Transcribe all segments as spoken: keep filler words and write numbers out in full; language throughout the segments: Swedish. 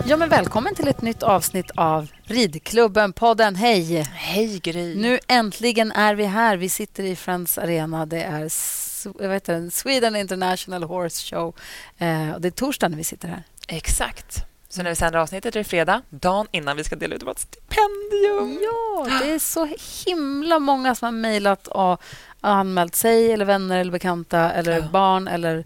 Ja, men välkommen till ett nytt avsnitt av Ridklubben-podden. Hej! Hej Gry! Nu äntligen är vi här. Vi sitter i Friends Arena. Det är jag vet inte, Sweden International Horse Show. Eh, och det är torsdag när vi sitter här. Exakt. Så när vi sänder avsnittet är det fredag, dagen innan vi ska dela ut vårt stipendium. Ja, det är så himla många som har mejlat och anmält sig eller vänner eller bekanta eller ja. barn eller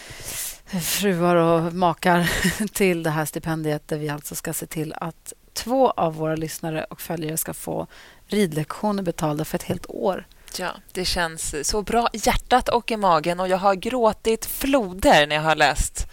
fruar och makar till det här stipendiet där vi alltså ska se till att två av våra lyssnare och följare ska få ridlektioner betalda för ett helt år. Ja, det känns så bra i hjärtat och i magen och jag har gråtit floder när jag har läst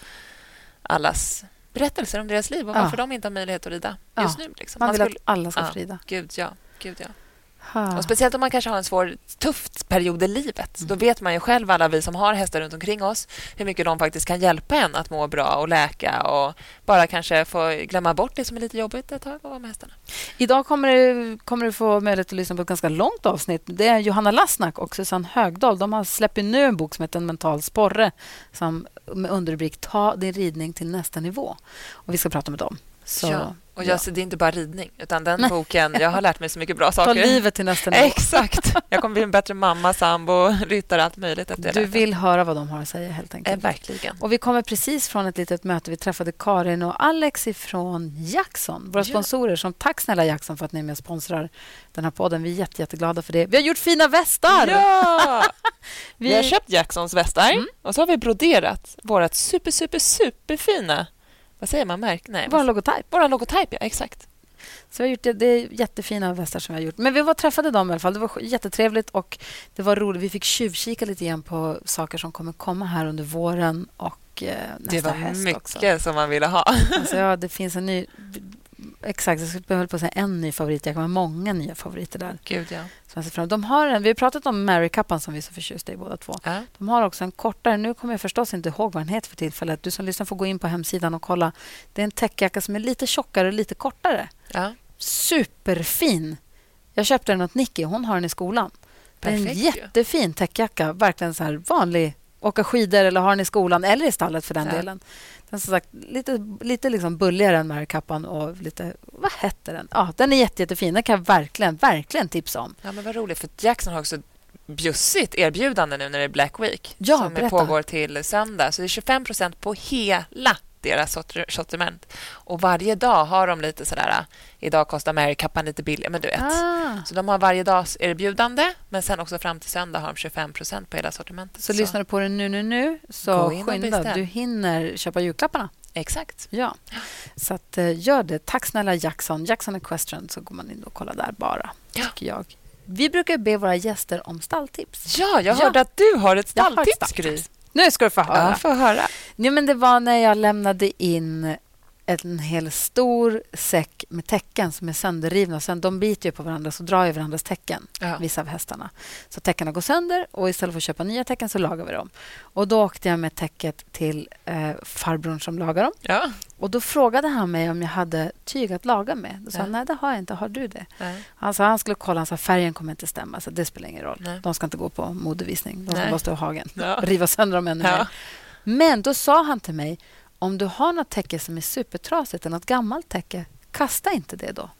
allas berättelser om deras liv och varför ja. de inte har möjlighet att rida just ja. nu. Liksom. Man, man vill skulle... att alla ska ja. få rida. Gud, ja. Gud, ja. Och speciellt om man kanske har en svår, tuff period i livet. Mm. Då vet man ju själv, alla vi som har hästar runt omkring oss, hur mycket de faktiskt kan hjälpa en att må bra och läka och bara kanske få glömma bort det som är lite jobbigt ett tag och vara med hästarna. Idag kommer du, kommer du få möjlighet att lyssna på ett ganska långt avsnitt. Det är Johanna Lassnack och Susanne Högdahl. De har släppt nu en bok som heter En mental sporre som med underrubrik Ta din ridning till nästa nivå. Och vi ska prata med dem. Så, ja, och jag, ja. det är inte bara ridning utan den boken, jag har lärt mig så mycket bra saker. Ta livet till nästa nivå. Exakt. Jag kommer bli en bättre mamma, sambo, ryttare, allt möjligt efter det. Du vill höra vad de har att säga helt enkelt. Eh, verkligen. Och vi kommer precis från ett litet möte. Vi träffade Karin och Alex ifrån Jackson, våra sponsorer. Ja. Som tack snälla Jackson för att ni är med och sponsrar den här podden. Vi är jätte, jätteglada för det. Vi har gjort fina västar! Ja! vi... vi har köpt Jacksons västar mm. och så har vi broderat vårat super, super, superfina vad säger man? Märk? Nej. Vår logotyp. Vår logotyp, ja. Exakt. Så vi har gjort det, det är jättefina västar som vi har gjort. Men vi var träffade dem i alla fall. Det var jättetrevligt och det var roligt. Vi fick tjuvkika lite igen på saker som kommer komma här under våren och eh, nästa höst. Det var höst mycket också. Som man ville ha. Alltså, ja, det finns en ny... Exakt, jag skulle behöva på säga en ny favorit. Jag kommer många nya favoriter där. Gud, ja. De har en, vi har pratat om Mary Kappan som vi är så förtjusta i båda två. Äh. De har också en kortare, nu kommer jag förstås inte ihåg vad den heter för tillfället. Du som lyssnar får gå in på hemsidan och kolla. Det är en täckjacka som är lite tjockare och lite kortare. Äh. Superfin. Jag köpte den åt Nicky, hon har den i skolan. Perfekt, det är en jättefin täckjacka, verkligen så här vanlig. Åka skidor eller ha den i skolan eller i stallet för den äh. delen. Den som sagt lite lite liksom bulligare än Mary Kappan och lite vad heter den? Ja, den är jätte, jättefin. Den kan jag verkligen verkligen tipsa om. Ja, men vad roligt för Jackson har också bjussigt erbjudande nu när det är Black Week ja, som berätta. pågår till söndag. Så det är tjugofem procent på hela deras sortiment. Och varje dag har de lite sådär, idag kostar Mary Kappan lite billigare, men du vet. Ah. Så de har varje dags erbjudande, men sen också fram till söndag har de tjugofem procent på hela sortimentet. Så, så lyssnar du på det nu, nu, nu, så skynda. Du hinner köpa julklapparna. Exakt. Ja, så att, uh, gör det. Tack snälla Jackson. Jackson Equestrian, så går man in och kollar där bara, ja. tycker jag. Vi brukar be våra gäster om stalltips. Ja, jag hörde ja. att du har ett stalltips, Gry. Nu ska du få höra. Ja, få höra. Nej, men det var när jag lämnade in en hel stor säck med täcken som är sönderrivna. Sen de biter ju på varandra så drar ju varandras täcken, ja. vissa av hästarna. Så täckarna går sönder och istället för att köpa nya täcken så lagar vi dem. Och då åkte jag med täcket till eh, farbrorn som lagar dem. Ja. Och då frågade han mig om jag hade tyg att laga med. Då sa han, ja. nej det har jag inte, har du det? Nej. Han sa han skulle kolla, han sa färgen kommer inte stämma så det spelar ingen roll. Nej. De ska inte gå på modevisning, de ska bara stå i hagen ja. och riva sönder dem ännu ja. mer. Men då sa han till mig, om du har något täcke som är supertrasigt eller något gammalt täcke, kasta inte det då.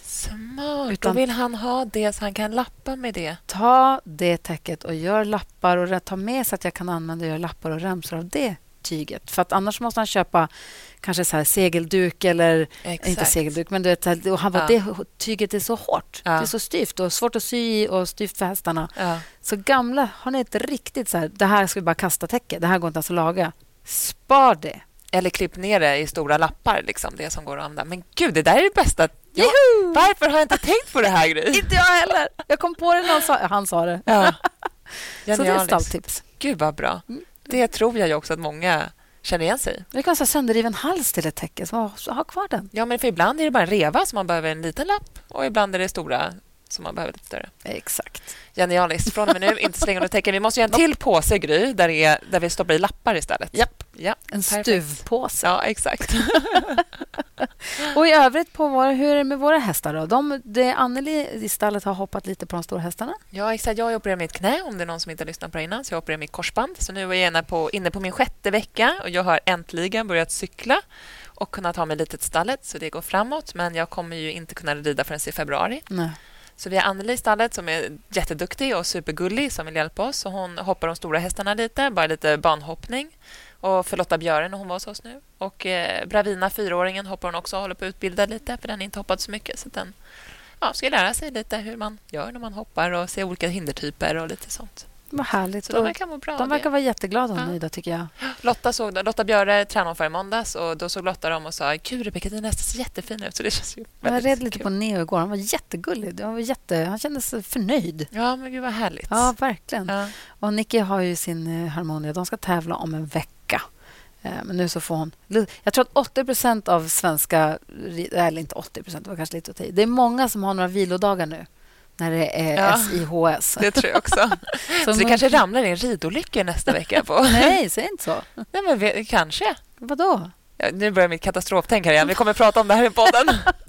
Smart. Utan, då vill han ha det så han kan lappa med det. Ta det täcket och gör lappar och ta med så att jag kan använda och göra lappar och remsor av det tyget. För att annars måste han köpa kanske så här segelduk eller Exakt. inte segelduk, men du vet, och han var, ja. det tyget är så hårt. Ja. Det är så styvt och svårt att sy och styvt för hästarna. Ja. Så gamla, har ni ett riktigt så här, det här ska vi bara kasta täcke, det här går inte ens att laga. Spar det. Eller klipp ner det i stora lappar, liksom, det som går att använda. Men gud, det där är det bästa. Jag, varför har jag inte tänkt på det här, Gry? Inte jag heller. Jag kom på det när han sa, han sa det. Ja. Så det är stalltips. Gud, vad bra. Det tror jag ju också att många känner igen sig. Det kan vara sönderriven hals till ett täcke, så ha kvar den. Ja, men för ibland är det bara en reva som man behöver en liten lapp och ibland är det stora som man behöver lite större. Exakt. Genialiskt. Från och med nu, inte slänga under täcken. Vi måste göra en till påse, Gry, där, är, där vi stoppar i lappar istället. Japp. Ja, en stuvpåse. Ja, exakt. Och i övrigt, på våra, hur är det med våra hästar då? De, det Anneli i stallet har hoppat lite på de stora hästarna. Ja, exakt. Jag opererar mitt knä, om det är någon som inte har lyssnat på det innan. Så jag opererar mitt korsband. Så nu är jag inne på, inne på min sjätte vecka och jag har äntligen börjat cykla. och kunna ta mig lite till stallet så det går framåt. Men jag kommer ju inte kunna rida förrän i februari. Nej. Så vi har Anneli i stallet som är jätteduktig och supergullig som vill hjälpa oss. Och hon hoppar de stora hästarna lite, bara lite banhoppning. Och för Lotta Björen, hon var hos oss nu. Och eh, Bravina, fyraåringen, hoppar hon också och håller på att utbilda lite. För den har inte hoppat så mycket. Så den ja, ska lära sig lite hur man gör när man hoppar och se olika hindertyper och lite sånt. Vad härligt. Så de verkar må bra. De verkar vara jätteglada och ja. nöjda, tycker jag. Lotta, såg, Lotta Björe tränade för i måndags och då såg Lotta dem och sa gud, Rebecka, din häst ser jättefin ut. Så det känns ju jag red lite kul. På Neo igår. Han var jättegullig. Han, var jätte, han kändes förnöjd. Ja, men gud vad härligt. Ja, verkligen. Ja. Och Nicky har ju sin Harmonia. De ska tävla om en vecka. Men nu så får hon... Jag tror att åttio procent av svenska... Eller inte åttio procent, det var kanske lite att ta i. Det är många som har några vilodagar nu. När det är ja, S I H S. Det tror jag också. så så det kanske ramlar in ridolyckor nästa vecka på. Nej, säg inte så. Nej, men vi, kanske. Vadå? Ja, nu börjar mitt katastroftänk här igen. Vi kommer att prata om det här i podden.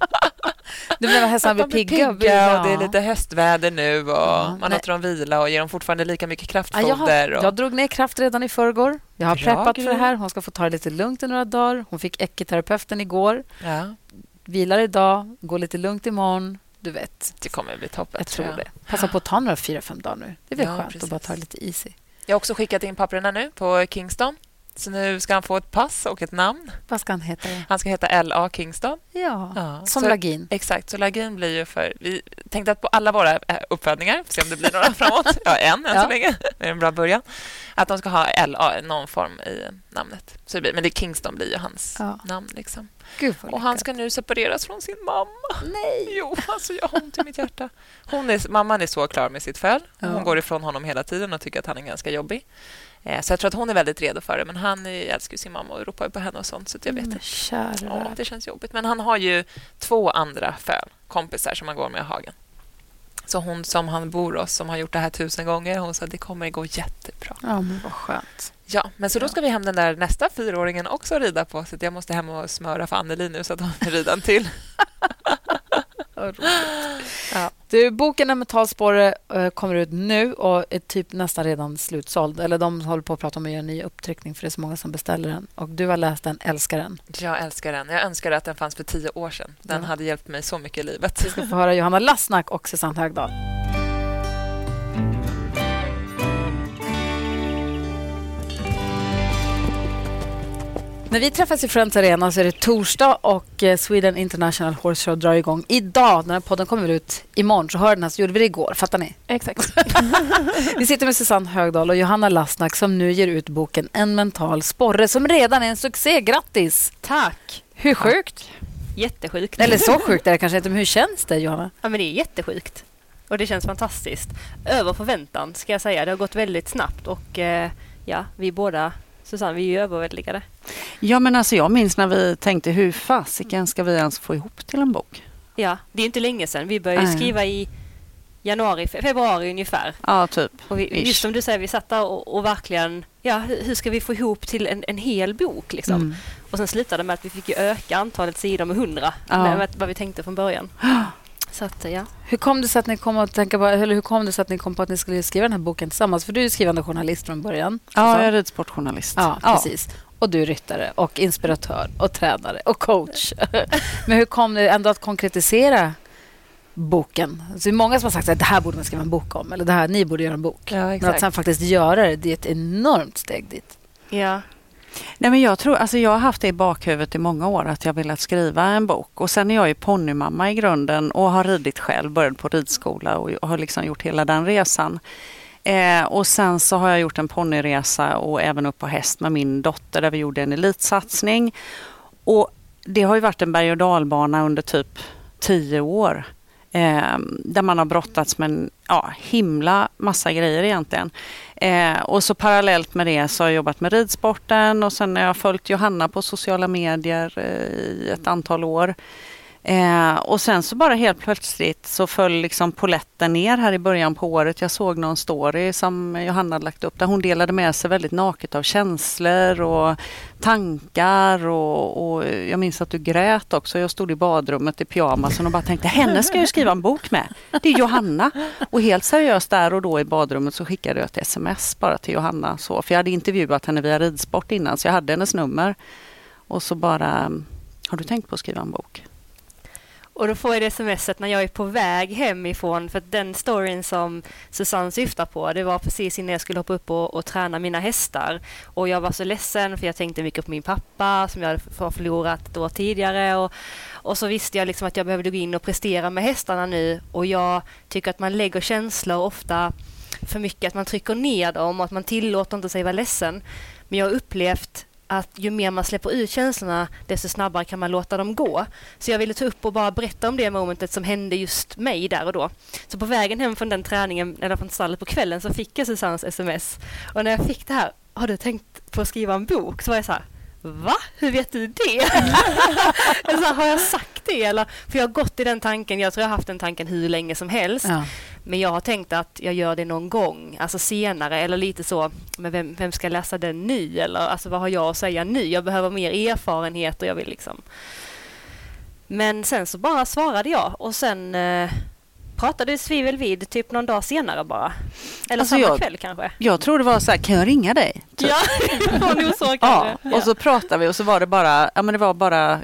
Du menar hästarna blir pigga? pigga och, ja. och det är lite höstväder nu och ja, man nej. låter dem vila och ger dem fortfarande lika mycket kraftfoder. Ja, jag, har, och... jag drog ner kraft redan i förrgår. Jag har Bra, preppat gud. för det här. Hon ska få ta det lite lugnt i några dagar. Hon fick ekiterapeuten igår. Ja. Vilar idag, går lite lugnt imorgon. Du vet. Det kommer att bli toppen. Jag tror jag. det. Passa på att ta några fyra, fem dagar nu. Det är väl ja, skönt precis. att bara ta det lite easy. Jag har också skickat in papperna nu på Kingston. Så nu ska han få ett pass och ett namn. Vad ska han heta? Han ska heta L A Kingston. Ja, ja. som så, Lagin. Exakt, så Lagin blir ju för... Vi tänkte att på alla våra uppfödningar, för se om det blir några framåt. Ja, en än ja. så länge. Det är en bra början. Att de ska ha L A, någon form i namnet. Så det blir, men det Kingston blir ju hans ja. namn. Liksom. Gud, och han ska nu separeras från sin mamma. Nej! Jo, alltså jag har ont i mitt hjärta. Hon är, mamman är så klar med sitt föl. Hon ja. går ifrån honom hela tiden och tycker att han är ganska jobbig. Så jag tror att hon är väldigt redo för det. Men han älskar sin mamma och ropar på henne och sånt. Så jag vet inte. Ja, det känns jobbigt. Men han har ju två andra föl, kompisar som han går med i hagen. Så hon som han bor hos, som har gjort det här tusen gånger, hon sa att det kommer gå jättebra. Ja, men vad skönt. Ja, men så då ska vi hem den där nästa fyraåringen också rida på. Så jag måste hem och smöra för Anneli nu så att hon ridan till. Ja. Du, boken En mental sporre uh, kommer ut nu och är typ nästan redan slutsåld. Eller de håller på att prata om att göra en ny upptryckning för det är så många som beställer den. Och du har läst den, älskar den. Jag älskar den. Jag önskar att den fanns för tio år sedan. Den ja. hade hjälpt mig så mycket i livet. Vi ska få höra Johanna Lassnack och Susanne Högdahl. När vi träffas i Friends Arena så är det torsdag och Sweden International Horse Show drar igång idag. Den här podden kommer ut imorgon, så hör den här, så gjorde vi det igår. Fattar ni? Exakt. Vi sitter med Susanne Högdahl och Johanna Lassnack som nu ger ut boken En mental sporre som redan är en succé. Grattis! Tack! Hur sjukt? Jättesjukt. Eller så sjukt är det kanske inte, men hur känns det, Johanna? Ja, men det är jättesjukt. Och det känns fantastiskt. Över förväntan, ska jag säga. Det har gått väldigt snabbt och eh, ja, vi båda... Susanne, vi är ju överväldigade. Ja, men alltså jag minns när vi tänkte hur fasiken ska vi ens få ihop till en bok? Ja, det är inte länge sedan. Vi började äh. skriva i januari, februari ungefär. Ja, typ. Och vi, just som du säger, vi satt där och, och verkligen, ja, hur, hur ska vi få ihop till en, en hel bok liksom? Mm. Och sen slutade det med att vi fick ju öka antalet sidor med hundra, ja. med, med vad vi tänkte från början. Så att, ja. Hur kom det så att ni kom att tänka på, eller hur kom det så att ni kom på att ni skulle skriva den här boken tillsammans? För du är skrivande journalist från början. Ja, jag är ridsportjournalist. Ja, precis. Och du är ryttare och inspiratör och tränare och coach. Men hur kom det ändå att konkretisera boken? Så det är många som har sagt att det här borde man skriva en bok om, eller det här, ni borde göra en bok. Ja, exakt. Men att sen faktiskt göra det, det är ett enormt steg dit. Ja. Nej, men jag tror, alltså jag har haft det i bakhuvudet i många år att jag velat skriva en bok. Och sen är jag ju ponnymamma i grunden och har ridit själv, börjat på ridskola och har liksom gjort hela den resan. Eh, och sen så har jag gjort en ponnyresa och även upp på häst med min dotter där vi gjorde en elitsatsning. Och det har ju varit en berg- och dalbana under typ tio år. Eh, där man har brottats med en ja, himla massa grejer egentligen. Eh, och så parallellt med det så har jag jobbat med ridsporten och sen har jag följt Johanna på sociala medier eh, i ett antal år. Eh, och sen så bara helt plötsligt så föll liksom poletten ner här i början på året. Jag såg någon story som Johanna hade lagt upp där hon delade med sig väldigt naket av känslor och tankar och, och jag minns att du grät också. Jag stod i badrummet i pyjamas och bara tänkte, henne ska jag skriva en bok med. Det är Johanna. Och helt seriöst där och då i badrummet så skickade jag ett sms bara till Johanna. Så, för jag hade intervjuat henne via ridsport innan så jag hade hennes nummer. Och så bara Har du tänkt på att skriva en bok? Och då får jag det smset när jag är på väg hemifrån, för att den storyn som Susanne syftar på, det var precis innan jag skulle hoppa upp och, och träna mina hästar. Och jag var så ledsen för jag tänkte mycket på min pappa som jag hade förlorat ett år tidigare. Och, och så visste jag liksom att jag behövde gå in och prestera med hästarna nu. Och jag tycker att man lägger känslor ofta för mycket, att man trycker ner dem och att man tillåter inte sig vara ledsen. Men jag har upplevt att ju mer man släpper ut känslorna, desto snabbare kan man låta dem gå. Så jag ville ta upp och bara berätta om det momentet som hände just mig där och då. Så på vägen hem från den träningen, eller från stallet på kvällen, så fick jag Susannes sms. Och när jag fick det här, har du tänkt på att skriva en bok? Så var jag så här, va? Hur vet du det? Alltså, har jag sagt det? Eller? För jag har gått i den tanken, jag tror jag har haft den tanken hur länge som helst. Ja. Men jag har tänkt att jag gör det någon gång, alltså senare, eller lite så, men vem, vem ska läsa den nu? Eller alltså, vad har jag att säga nu? Jag behöver mer erfarenhet och jag vill liksom... Men sen så bara svarade jag och sen eh, pratades vi väl vid typ någon dag senare bara. Eller alltså samma jag, kväll kanske. Jag tror det var så här, kan jag ringa dig? Typ. Ja, det var nog så kanske. Ja, och ja. så pratade vi och så var det bara, ja men det var bara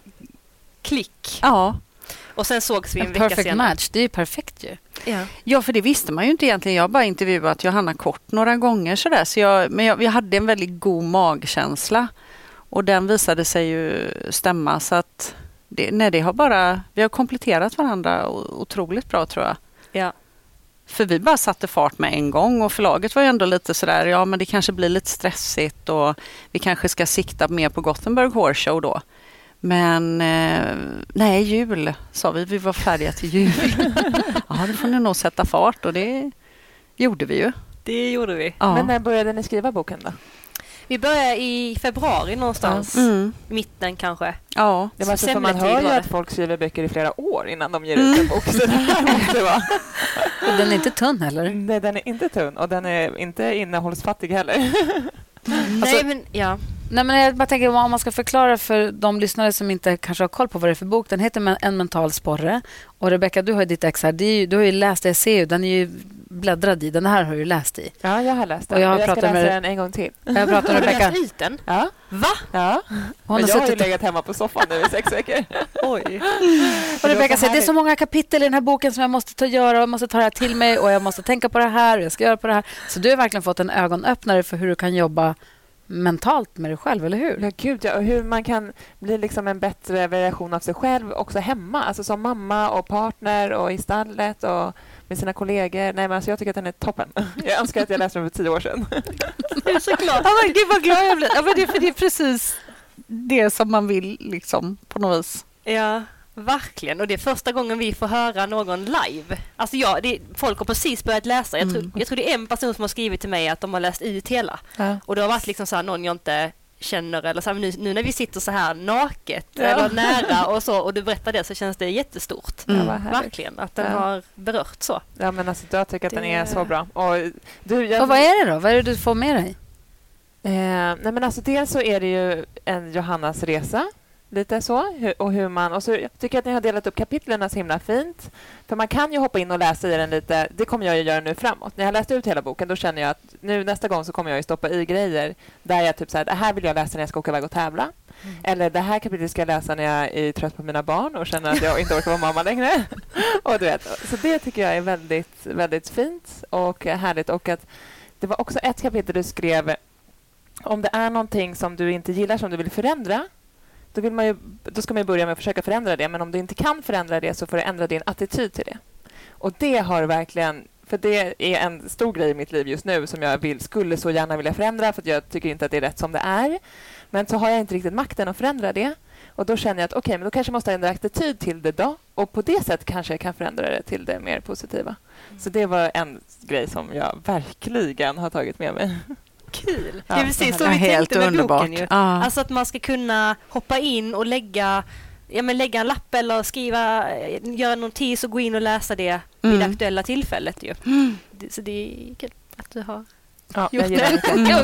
klick. Ja. Och sen sågs vi en, en vecka perfect senare. Match, det är ju perfekt ju. Ja. ja, för det visste man ju inte egentligen. Jag har bara intervjuat Johanna kort några gånger sådär. Så jag, men jag, jag hade en väldigt god magkänsla. Och den visade sig ju stämma. Så att det, nej, det har bara, vi har kompletterat varandra otroligt bra tror jag. Ja. För vi bara satte fart med en gång och förlaget var ju ändå lite sådär, ja men det kanske blir lite stressigt och vi kanske ska sikta mer på Gothenburg Horse Show då. Men eh, nej, jul sa vi, vi var färdiga till jul. Ja, då får ni nog sätta fart och det gjorde vi ju. Det gjorde vi. Ja. Men när började ni skriva boken då? Vi började i februari någonstans. Mm. Mitten kanske. Ja. Det var så för man hör ju att folk skriver böcker i flera år innan de ger ut en bok. Så det här måste vara. Och den är inte tunn heller. Nej, den är inte tunn och den är inte innehållsfattig heller. Nej, alltså, men ja. Nej, men jag bara tänker om man ska förklara för de lyssnare som inte kanske har koll på vad det är för bok. Den heter En mental sporre. Och Rebecca, du har ditt ex här. Det är ju, du har ju läst det, ser ju. Den är ju bläddrad i. Den här har du läst i. Ja, jag har läst den. Och jag, har jag pratat ska läsa med den en gång till. Jag pratar med Rebecca. Har du läst ut den? Ja. Va? Ja. Hon men har jag har ju suttit... legat hemma på soffan nu i sex veckor. Oj. Och Rebecca säger, det är så många kapitel i den här boken som jag måste ta göra. Jag måste ta det här till mig och jag måste tänka på det här och jag ska göra på det här. Så du har verkligen fått en ögonöppnare för hur du kan jobba mentalt med dig själv, eller hur? Ja, gud, ja. Och hur man kan bli liksom en bättre version av sig själv också hemma. Alltså som mamma och partner och i stallet och med sina kollegor. Nej, men alltså jag tycker att den är toppen. Jag önskar att jag läste den för tio år sedan. Jag är så glad. Ja, men gud vad glad jag blir. Ja, men det, för det är precis det som man vill liksom på något vis. Ja, verkligen. Och det är första gången vi får höra någon live. Alltså ja, det, folk har precis börjat läsa. Jag tror, mm. jag tror det är en person som har skrivit till mig att de har läst ut hela. Ja. Och det har varit liksom så här, någon jag inte känner eller så här, nu, nu när vi sitter så här naket ja. eller nära och så och du berättar det så känns det jättestort. Mm. Ja, verkligen att den ja. har berört så. Ja, men alltså jag tycker att det... den är så bra. Och, du, jag... och vad är det då? Vad är det du får med dig? Eh, nej men alltså dels så är det ju en Johannas resa. Lite så. Och, hur man, och så jag tycker att ni har delat upp kapitlerna så himla fint. För man kan ju hoppa in och läsa i den lite. Det kommer jag ju göra nu framåt. När jag har läst ut hela boken då känner jag att nu nästa gång så kommer jag ju stoppa i grejer. Där jag typ så här, det här vill jag läsa när jag ska åka iväg och tävla. Mm. Eller det här kapitlet ska jag läsa när jag är trött på mina barn och känner att jag inte orkar vara mamma längre. Och du vet, så det tycker jag är väldigt, väldigt fint och härligt. Och att det var också ett kapitel du skrev om det är någonting som du inte gillar som du vill förändra. Då, vill man ju, då ska man ju börja med att försöka förändra det. Men om du inte kan förändra det så får du ändra din attityd till det. Och det har verkligen... För det är en stor grej i mitt liv just nu som jag vill, skulle så gärna vilja förändra. För att jag tycker inte att det är rätt som det är. Men så har jag inte riktigt makten att förändra det. Och då känner jag att okej, okay, men då kanske jag måste ändra attityd till det då. Och på det sättet kanske jag kan förändra det till det mer positiva. Mm. Så det var en grej som jag verkligen har tagit med mig. Kul. Ja, det är precis så vi tänkte helt med underbart. boken ju. Ah. Alltså att man ska kunna hoppa in och lägga, ja, men lägga en lapp eller skriva, göra en notis och gå in och läsa det vid mm. det aktuella tillfället ju. Mm. Det, så det är kul att du har ja, gjort jag det. det. Jag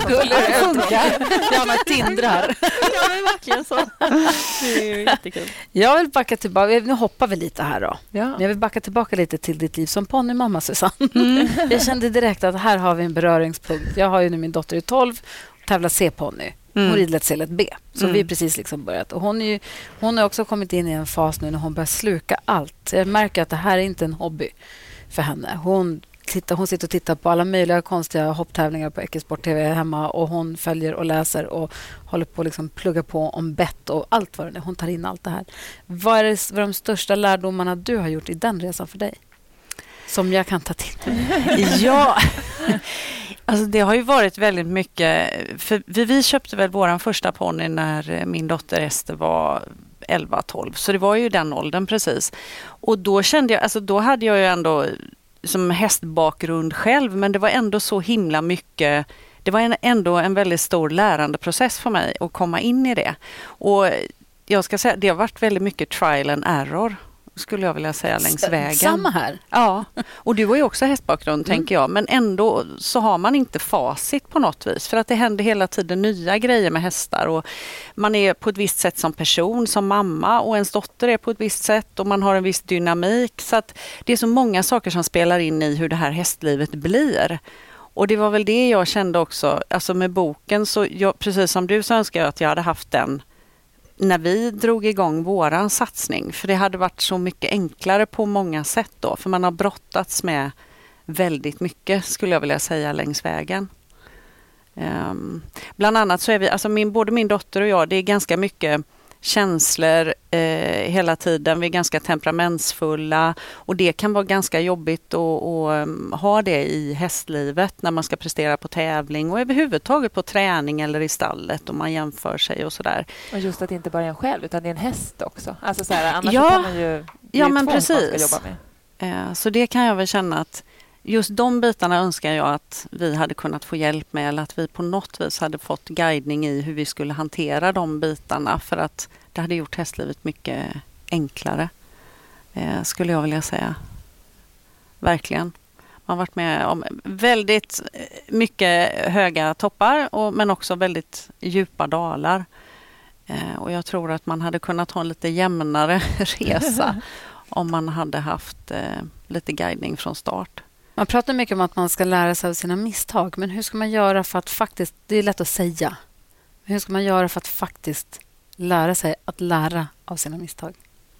funkar. Jag har Tinder här. Ja, men verkligen så. Det är ju jättekul. Jag vill backa tillbaka. Nu hoppar vi lite här då. Ja. Men jag vill backa tillbaka lite till ditt liv som ponnymamma, Susanne. Mm. Jag kände direkt att här har vi en beröringspunkt. Jag har ju nu min dotter i tolv och tävlar C-ponny. Hon rider lätt C lätt B. Så Mm. vi har precis liksom börjat. Och hon, är ju, hon har också kommit in i en fas nu när hon börjar sluka allt. Jag märker att det här är inte en hobby för henne. Hon, tittar, hon sitter och tittar på alla möjliga konstiga hopptävlingar på Eckersport T V hemma. Och hon följer och läser och håller på att liksom plugga på om bett och allt vad det är. Hon tar in allt det här. Vad är, det, vad är de största lärdomarna du har gjort i den resan för dig? Som jag kan ta till. Ja, alltså det har ju varit väldigt mycket. För vi, vi köpte väl våran första ponny när min dotter Ester var elva tolv. Så det var ju den åldern precis. Och då kände jag, alltså då hade jag ju ändå som hästbakgrund själv. Men det var ändå så himla mycket. Det var en, ändå en väldigt stor lärandeprocess för mig att komma in i det. Och jag ska säga, det har varit väldigt mycket trial and error. Skulle jag vilja säga längs S- vägen. Samma här. Ja, och du har ju också hästbakgrund Mm. tänker jag. Men ändå så har man inte facit på något vis. För att det händer hela tiden nya grejer med hästar. Och man är på ett visst sätt som person, som mamma. Och ens dotter är på ett visst sätt. Och man har en viss dynamik. Så att det är så många saker som spelar in i hur det här hästlivet blir. Och det var väl det jag kände också. Alltså med boken, så jag, precis som du så önskar jag att jag hade haft den när vi drog igång våran satsning. För det hade varit så mycket enklare på många sätt då. För man har brottats med väldigt mycket skulle jag vilja säga längs vägen. Um, bland annat så är vi, alltså min, både min dotter och jag, det är ganska mycket känslor eh, hela tiden. Vi är ganska temperamentsfulla och det kan vara ganska jobbigt att, att um, ha det i hästlivet när man ska prestera på tävling och överhuvudtaget på träning eller i stallet om man jämför sig och sådär. Och just att det inte bara är en själv utan det är en häst också. Alltså så här, annars ja, kan man ju, det är ja, ju men två precis. man ska jobba med. Eh, så det kan jag väl känna att just de bitarna önskar jag att vi hade kunnat få hjälp med eller att vi på något vis hade fått guidning i hur vi skulle hantera de bitarna för att det hade gjort hästlivet mycket enklare, eh, skulle jag vilja säga. Verkligen. Man har varit med om väldigt mycket höga toppar och, men också väldigt djupa dalar. Eh, och jag tror att man hade kunnat ha en lite jämnare resa om man hade haft eh, lite guidning från start. Man pratar mycket om att man ska lära sig av sina misstag. Men hur ska man göra för att faktiskt... Det är lätt att säga. Men hur ska man göra för att faktiskt lära sig att lära av sina misstag?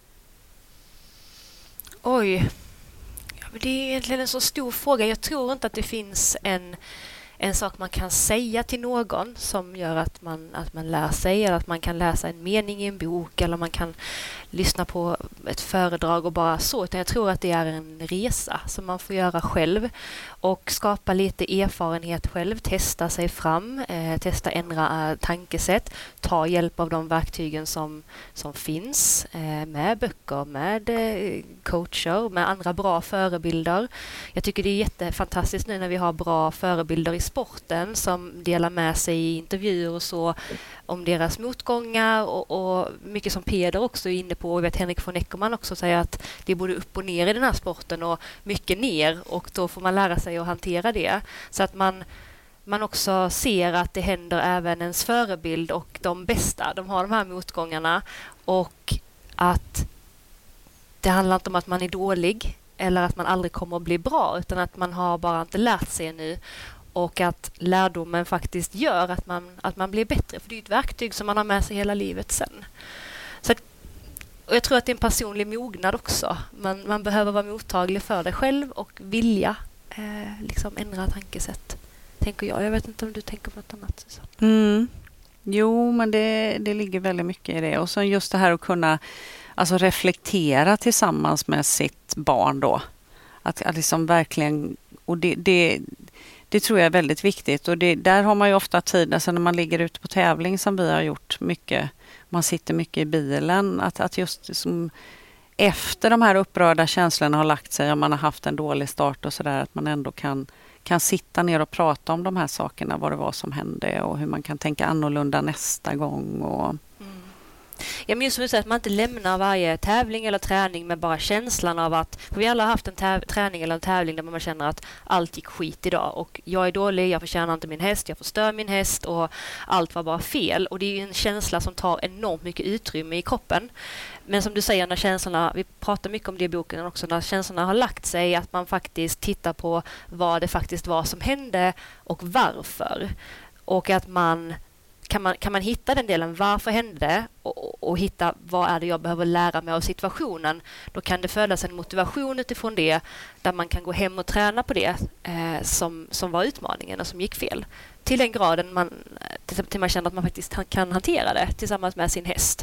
Oj. Ja, men det är egentligen en så stor fråga. Jag tror inte att det finns en, en sak man kan säga till någon som gör att man, att man lär sig. Eller att man kan läsa en mening i en bok. Eller man kan lyssna på ett föredrag och bara så. Utan jag tror att det är en resa som man får göra själv. Och skapa lite erfarenhet själv. Testa sig fram. Eh, testa ändra eh, tankesätt. Ta hjälp av de verktygen som, som finns. Eh, med böcker, med eh, coacher, med andra bra förebilder. Jag tycker det är jättefantastiskt nu när vi har bra förebilder i sporten som delar med sig i intervjuer och så om deras motgångar och, och mycket som Peder också är inne på och vet Henrik von Eckermann också säger att det är både upp och ner i den här sporten och mycket ner och då får man lära sig att hantera det så att man, man också ser att det händer även ens förebild och de bästa, de har de här motgångarna och att det handlar inte om att man är dålig eller att man aldrig kommer att bli bra utan att man har bara inte lärt sig nu. Och att lärdomen faktiskt gör att man, att man blir bättre. För det är ett verktyg som man har med sig hela livet sen. Så att, och jag tror att det är en personlig mognad också. Man, man behöver vara mottaglig för det själv och vilja eh, liksom ändra tankesätt. Tänker jag. Jag vet inte om du tänker på något annat. Mm. Jo, men det, det ligger väldigt mycket i det. Och så just det här att kunna alltså reflektera tillsammans med sitt barn då. Att, att liksom verkligen... Och det... det Det tror jag är väldigt viktigt och det, där har man ju ofta tid, alltså när man ligger ute på tävling som vi har gjort mycket, man sitter mycket i bilen, att, att just som efter de här upprörda känslorna har lagt sig och man har haft en dålig start och sådär, att man ändå kan, kan sitta ner och prata om de här sakerna, vad det var som hände och hur man kan tänka annorlunda nästa gång. Och Jag minns att man inte lämnar varje tävling eller träning med bara känslan av att... För vi alla har haft en täv- träning eller en tävling där man känner att allt gick skit idag. Och jag är dålig, jag förtjänar inte min häst, jag förstör min häst och allt var bara fel. Och det är ju en känsla som tar enormt mycket utrymme i kroppen. Men som du säger, när känslorna... Vi pratar mycket om det i boken också. När känslorna har lagt sig, att man faktiskt tittar på vad det faktiskt var som hände och varför. Och att man kan man, kan man hitta den delen, varför hände det och, och hitta vad är det jag behöver lära mig av situationen, då kan det födas en motivation utifrån det där man kan gå hem och träna på det eh, som, som var utmaningen och som gick fel. Till den graden man, till, till man känner att man faktiskt kan hantera det tillsammans med sin häst.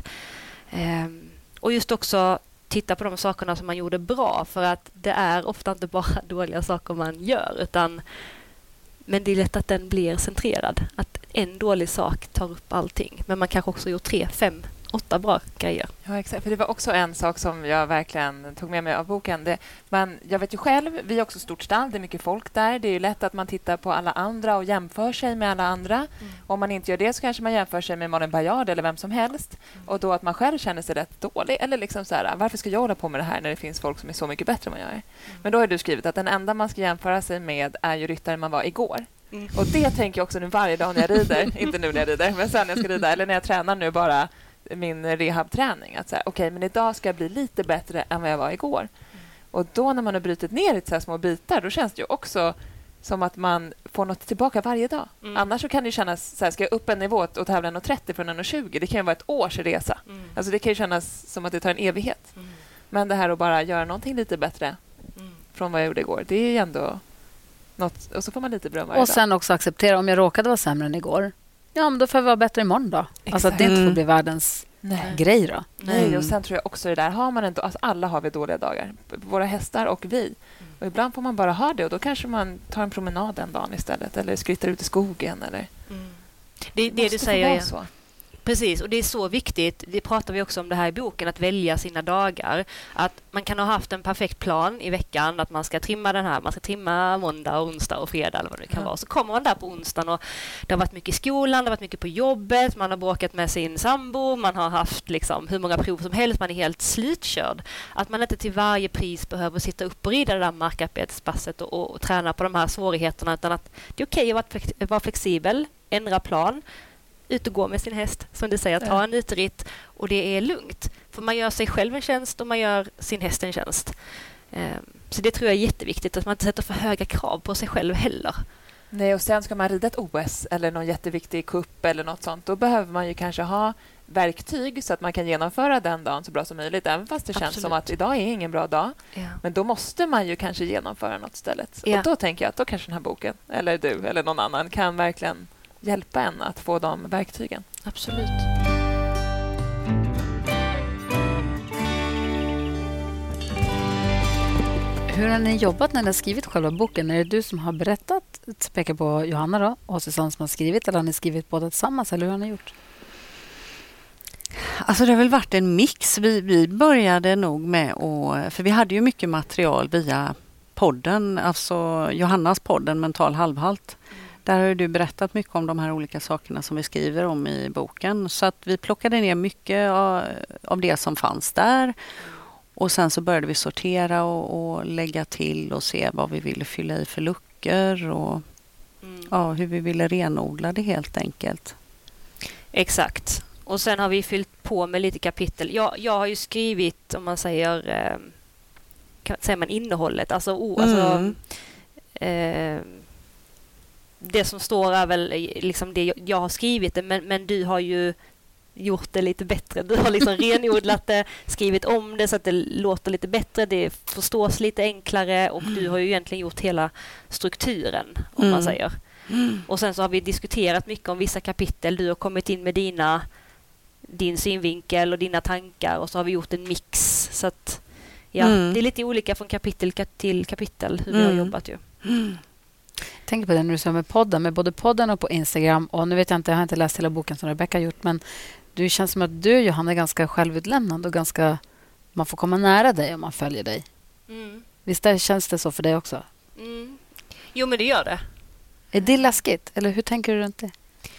Eh, och just också titta på de sakerna som man gjorde bra, för att det är ofta inte bara dåliga saker man gör, utan men det är lätt att den blir centrerad. Att en dålig sak tar upp allting. Men man kanske också gjort tre, fem, åtta bra grejer. Ja, exakt. För det var också en sak som jag verkligen tog med mig av boken. Det, man, jag vet ju själv, vi är också stort stall, det är mycket folk där. Det är ju lätt att man tittar på alla andra och jämför sig med alla andra. Mm. Om man inte gör det så kanske man jämför sig med Malin Baryard eller vem som helst. Mm. Och då att man själv känner sig rätt dålig. Eller liksom så här, varför ska jag hålla på med det här när det finns folk som är så mycket bättre än vad jag är? Mm. Men då har du skrivit att den enda man ska jämföra sig med är ju ryttaren man var igår. Mm. Och det tänker jag också nu varje dag när jag rider. Inte nu när jag rider, men sen när jag ska rida. Eller när jag tränar nu bara min rehabträning. Att säga, okej, okay, men idag ska jag bli lite bättre än vad jag var igår. Mm. Och då när man har brutit ner i så här små bitar, då känns det ju också som att man får något tillbaka varje dag. Mm. Annars så kan det kännas, så här, ska jag upp en nivå och tävla en trettio från en tjugo? Det kan ju vara ett års resa. Mm. Alltså det kan ju kännas som att det tar en evighet. Mm. Men det här att bara göra någonting lite bättre mm. från vad jag gjorde igår, det är ju ändå något, och så får man lite beröm varje Och sen dag. Också acceptera, om jag råkade vara sämre än igår, ja, men då får jag vara bättre imorgon då. Exakt. Alltså att det inte får bli världens Nej. grej då. Nej, mm. och sen tror jag också det där, har man inte, alltså alla har vi dåliga dagar. Våra hästar och vi. Mm. Och ibland får man bara ha det, och då kanske man tar en promenad den dagen istället, eller skrittar ut i skogen. Eller... Mm. Det, det du säger, så. Precis, och det är så viktigt, det pratar vi också om det här i boken, att välja sina dagar. Att man kan ha haft en perfekt plan i veckan, att man ska trimma den här, man ska trimma måndag, onsdag och fredag eller vad det kan mm. vara. Så kommer man där på onsdagen och det har varit mycket i skolan, det har varit mycket på jobbet, man har bråkat med sin sambo, man har haft liksom hur många prov som helst, man är helt slutkörd. Att man inte till varje pris behöver sitta upp och rida det där markarbetspasset och, och, och träna på de här svårigheterna, utan att det är okej att vara, vara flexibel, ändra plan, ut och gå med sin häst, som du säger, ta ja. en utritt, och det är lugnt. För man gör sig själv en tjänst och man gör sin häst en tjänst. Så det tror jag är jätteviktigt, att man inte sätter för höga krav på sig själv heller. Nej, och sen ska man rida ett O S eller någon jätteviktig kupp eller något sånt, då behöver man ju kanske ha verktyg så att man kan genomföra den dagen så bra som möjligt, även fast det Absolut. känns som att idag är ingen bra dag. Ja. Men då måste man ju kanske genomföra något istället. Ja. Och då tänker jag att då kanske den här boken, eller du eller någon annan, kan verkligen hjälpa en att få de verktygen. Absolut. Hur har ni jobbat när ni har skrivit själva boken? Är det du som har berättat, pekar på Johanna då, och Susanne som har skrivit, eller har ni skrivit båda tillsammans, eller hur har ni gjort? Alltså det har väl varit en mix. Vi, vi började nog med att, för vi hade ju mycket material via podden, alltså Johannas podden Mental halvhalt. Där har du berättat mycket om de här olika sakerna som vi skriver om i boken. Så att vi plockade ner mycket av, av det som fanns där. Och sen så började vi sortera och, och lägga till och se vad vi ville fylla i för luckor. Och mm. ja, hur vi ville renodla det helt enkelt. Exakt. Och sen har vi fyllt på med lite kapitel. Jag, jag har ju skrivit, om man säger, eh, kan, säger man innehållet. Alltså, oh, alltså mm. eh, det som står är väl liksom det jag, jag har skrivit det, men, men du har ju gjort det lite bättre. Du har liksom renodlat det, skrivit om det så att det låter lite bättre, det förstås lite enklare, och du har ju egentligen gjort hela strukturen, om mm. man säger. Mm. Och sen så har vi diskuterat mycket om vissa kapitel. Du har kommit in med dina din synvinkel och dina tankar, och så har vi gjort en mix. Så att ja, mm. det är lite olika från kapitel till kapitel hur mm. vi har jobbat ju. Mm. Jag tänker på det när du sa med podden, med både podden och på Instagram, och nu vet jag inte, jag har inte läst hela boken som Rebecca har gjort, men du känns som att du, Johanna, är ganska självutlämnande och ganska, man får komma nära dig om man följer dig. Mm. Visst det, känns det så för dig också? Mm. Jo, men det gör det. Är det läskigt? Eller hur tänker du runt det?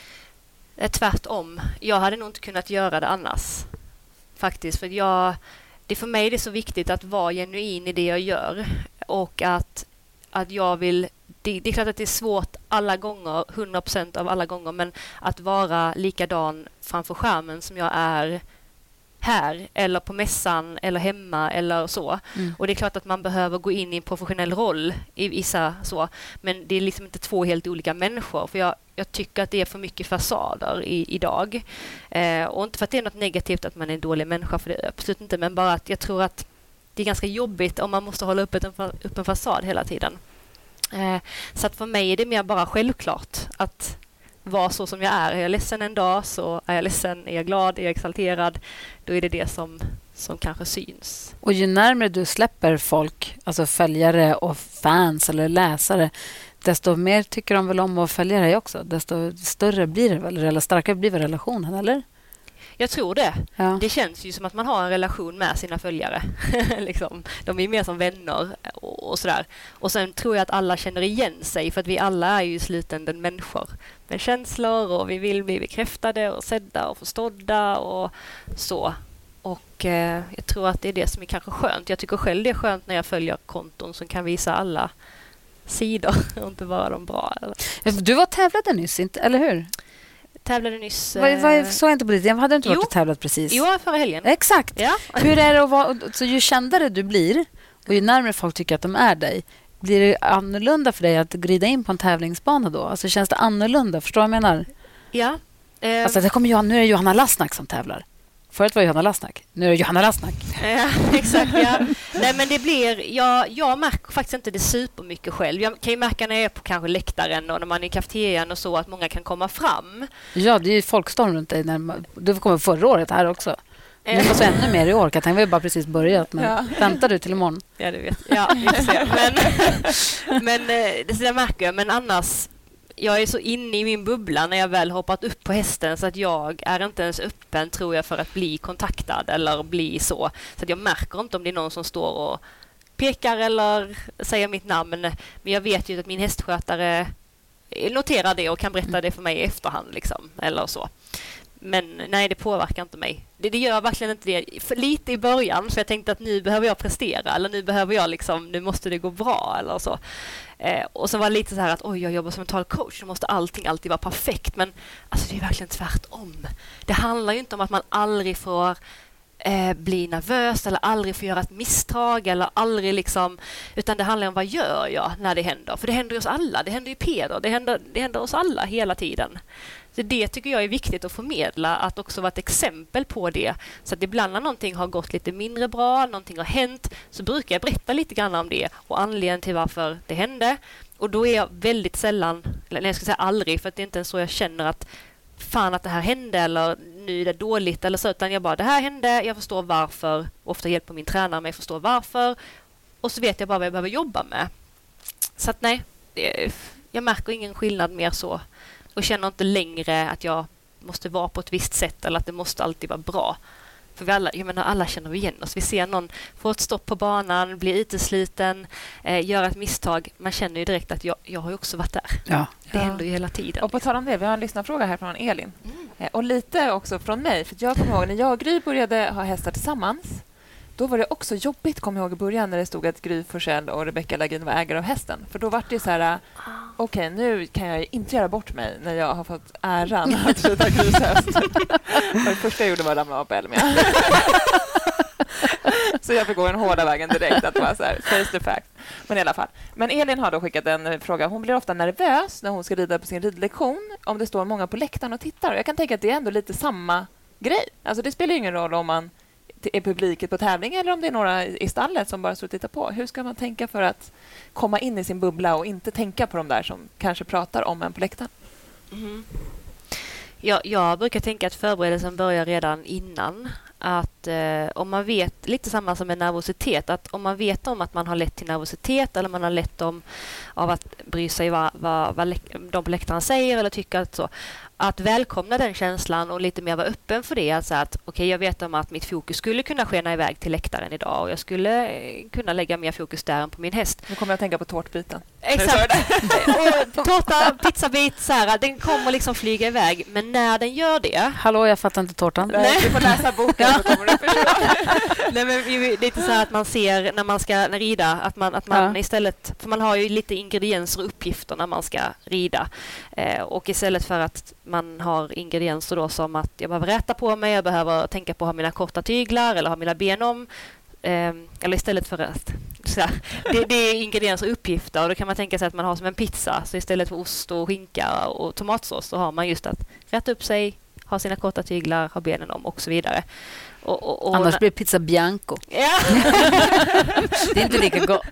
Tvärtom. Jag hade nog inte kunnat göra det annars. Faktiskt. För jag, det för mig är det så viktigt att vara genuin i det jag gör. Och att, att jag vill... Det, det är klart att det är svårt alla gånger, hundra procent av alla gånger, men att vara likadan framför skärmen som jag är här eller på mässan eller hemma eller så. Mm. Och det är klart att man behöver gå in i en professionell roll i vissa så. Men det är liksom inte två helt olika människor. För jag, jag tycker att det är för mycket fasader i, idag. Eh, och inte för att det är något negativt att man är en dålig människa, för det är absolut inte. Men bara att jag tror att det är ganska jobbigt om man måste hålla upp en, upp en fasad hela tiden. Eh, så att för mig är det mer bara självklart att vara så som jag är. Är jag ledsen en dag så är jag ledsen. Är jag glad, är jag exalterad, då är det det som, som kanske syns. Och ju närmare du släpper folk, alltså följare och fans eller läsare, desto mer tycker de väl om att följa dig också. Desto större blir det väl, eller starkare blir väl relationen, eller? Jag tror det. Ja. Det känns ju som att man har en relation med sina följare. liksom. De är mer som vänner och, och sådär. Och sen tror jag att alla känner igen sig, för att vi alla är ju i slutändan människor med känslor, och vi vill bli bekräftade och sedda och förstådda och så. Och eh, jag tror att det är det som är kanske skönt. Jag tycker själv det är skönt när jag följer konton som kan visa alla sidor och inte bara de bra. Eller? Du var tävlade nyss, inte, eller hur? Tävlade nyss. Vad, vad, så inte på det. Jag hade inte varit jo, och tävlat precis. Jo, förra helgen. Exakt. Ja. Hur är det att vara, så ju kändare du blir och ju närmare folk tycker att de är dig, blir det annorlunda för dig att glida in på en tävlingsbana då? Alltså känns det annorlunda? Förstår du vad jag menar? Ja. Eh. Alltså det kommer Johan, nu är det Johanna Lassnack som tävlar. Förut var det Johanna Lassnack. Nu är det Johanna Lassnack. Ja, exakt. Ja. Nej, men det blir... Jag, jag märker faktiskt inte det supermycket själv. Jag kan ju märka när jag är på kanske läktaren och när man är i kafeterian och så, att många kan komma fram. Ja, det är ju folkstorm runt dig. När man, du kommer förra året här också. Nu var så ännu mer i år. Jag tänkte, vi har bara precis börjat. Men ja. Väntar du till imorgon? Ja, du vet. Ja, vi får se. Men, men det, det märker jag. Men annars... Jag är så inne i min bubbla när jag väl hoppat upp på hästen, så att jag är inte ens öppen, tror jag, för att bli kontaktad eller bli så. Så att jag märker inte om det är någon som står och pekar eller säger mitt namn. Men jag vet ju att min hästskötare noterar det och kan berätta det för mig i efterhand. Liksom, eller så. Men nej, det påverkar inte mig. Det, det gör verkligen inte det. För lite i början, för jag tänkte att nu behöver jag prestera, eller nu behöver jag liksom, nu måste det gå bra eller så. Eh, och så var det lite så här att oj, jag jobbar som mental coach, så måste allting alltid vara perfekt. Men alltså, det är verkligen tvärtom. Det handlar ju inte om att man aldrig får eh, bli nervös eller aldrig får göra ett misstag eller aldrig liksom, utan det handlar om vad gör jag när det händer. För det händer ju oss alla. Det händer ju Peder. Det händer, det händer oss alla hela tiden. Så det tycker jag är viktigt att förmedla, att också vara ett exempel på det. Så att ibland när någonting har gått lite mindre bra, någonting har hänt, så brukar jag berätta lite grann om det och anledningen till varför det hände. Och då är jag väldigt sällan, eller jag ska säga aldrig, för att det är inte så jag känner att fan att det här hände eller nu är det dåligt eller så, utan jag bara, det här hände, jag förstår varför. Ofta hjälper min tränare mig förstå varför. Och så vet jag bara vad jag behöver jobba med. Så att nej, det, jag märker ingen skillnad mer så. Och känner inte längre att jag måste vara på ett visst sätt eller att det måste alltid vara bra. För vi alla, jag menar, alla känner vi igen oss. Vi ser någon få ett stopp på banan, bli utesluten, eh, göra ett misstag. Man känner ju direkt att jag, jag har ju också varit där. Ja. Det händer ju hela tiden. Och på tal om det, vi har en lyssnarfråga här från Elin. Mm. Eh, och lite också från mig. För jag kommer ihåg när jag och Gry började ha hästar tillsammans. Då var det också jobbigt, kommer jag ihåg i början, när det stod att Gry Forssell och Rebecca Lagin var ägare av hästen. För då var det så här, okej, okay, nu kan jag inte göra bort mig när jag har fått äran att rida Grys häst. Det första jag gjorde var att ramla av på Elmia. Så jag fick gå den hårda vägen direkt, att vara så här, face the fact. Men i alla fall. Men Elin har då skickat en fråga. Hon blir ofta nervös när hon ska rida på sin ridlektion om det står många på läktaren och tittar. Och jag kan tänka att det är ändå lite samma grej. Alltså det spelar ingen roll om man är publiket på tävling eller om det är några i stallet som bara står och tittar på. Hur ska man tänka för att komma in i sin bubbla och inte tänka på de där som kanske pratar om en på läktaren? Mm. Ja, jag brukar tänka att förberedelsen börjar redan innan. Att eh, om man vet, lite samma som med nervositet, att om man vet om att man har lätt till nervositet eller man har lätt om av att bry sig vad, vad, vad de på läktaren säger eller tycker att så, att välkomna den känslan och lite mer vara öppen för det. Alltså att okej, okay, jag vet om att mitt fokus skulle kunna skena iväg till läktaren idag och jag skulle kunna lägga mer fokus där än på min häst. Nu kommer jag att tänka på tårtbiten. Exakt. Och tårta, pizzabit, så här, den kommer liksom flyga iväg. Men när den gör det... Hallå, jag fattar inte tårtan. Nej, du får läsa boken. Ja. Så kommer Nej, men det är lite så här att man ser när man ska rida att man, att man ja. istället, för man har ju lite ingredienser och uppgifter när man ska rida eh, och istället för att man har ingredienser då som att jag behöver räta på mig, jag behöver tänka på att ha mina korta tyglar eller ha mina ben om eh, eller istället för att så här, det, det är ingredienser och uppgifter och då kan man tänka sig att man har som en pizza, så istället för ost och skinka och tomatsås så har man just att rätta upp sig, ha sina korta tyglar, ha benen om och så vidare. Och, och, och annars blir det pizza bianco. Ja. Det är inte lika gott.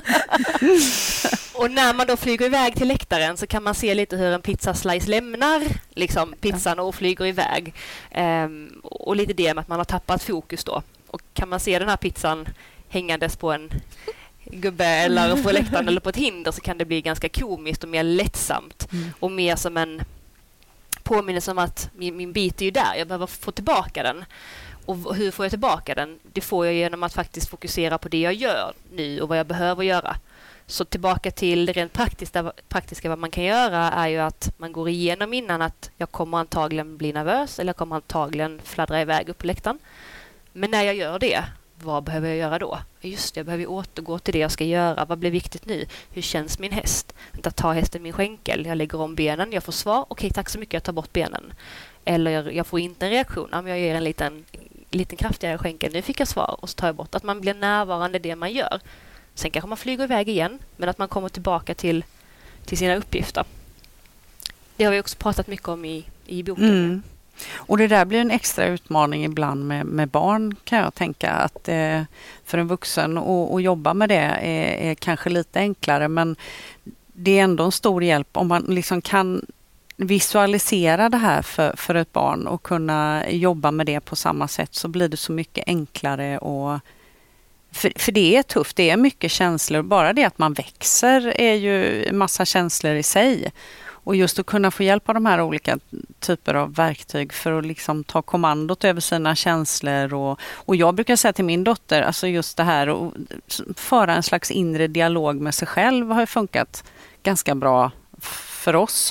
Och när man då flyger iväg till läktaren så kan man se lite hur en pizzaslice lämnar liksom pizzan och flyger iväg. Um, och lite det med att man har tappat fokus då. Och kan man se den här pizzan hängandes på en gubbe eller på läktaren eller på ett hinder så kan det bli ganska komiskt och mer lättsamt mm. och mer som en påminnelse om att min, min bit är ju där, jag behöver få tillbaka den. Och hur får jag tillbaka den? Det får jag genom att faktiskt fokusera på det jag gör nu och vad jag behöver göra. Så tillbaka till det rent praktiska, praktiska vad man kan göra är ju att man går igenom innan att jag kommer antagligen bli nervös eller jag kommer antagligen fladdra iväg upp på läktaren. Men när jag gör det, vad behöver jag göra då? Just det, jag behöver återgå till det jag ska göra. Vad blir viktigt nu? Hur känns min häst? Att ta hästen min skänkel. Jag lägger om benen, jag får svar. Okej, tack så mycket, jag tar bort benen. Eller jag, jag får inte en reaktion. Om jag ger en liten, liten kraftigare skänkel. Nu fick jag svar och så tar jag bort. Att man blir närvarande det man gör. Sen kanske man flyger iväg igen. Men att man kommer tillbaka till, till sina uppgifter. Det har vi också pratat mycket om i, i boken. Mm. Och det där blir en extra utmaning ibland med, med barn kan jag tänka. Att eh, för en vuxen att jobba med det är, är kanske lite enklare. Men det är ändå en stor hjälp om man liksom kan visualisera det här för, för ett barn och kunna jobba med det på samma sätt, så blir det så mycket enklare. Och, för, för det är tufft, det är mycket känslor. Bara det att man växer är ju en massa känslor i sig. Och just att kunna få hjälp av de här olika typer av verktyg för att liksom ta kommandot över sina känslor. Och, och jag brukar säga till min dotter, alltså just det här att föra en slags inre dialog med sig själv har ju funkat ganska bra för oss.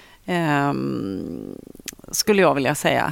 Um, skulle jag vilja säga.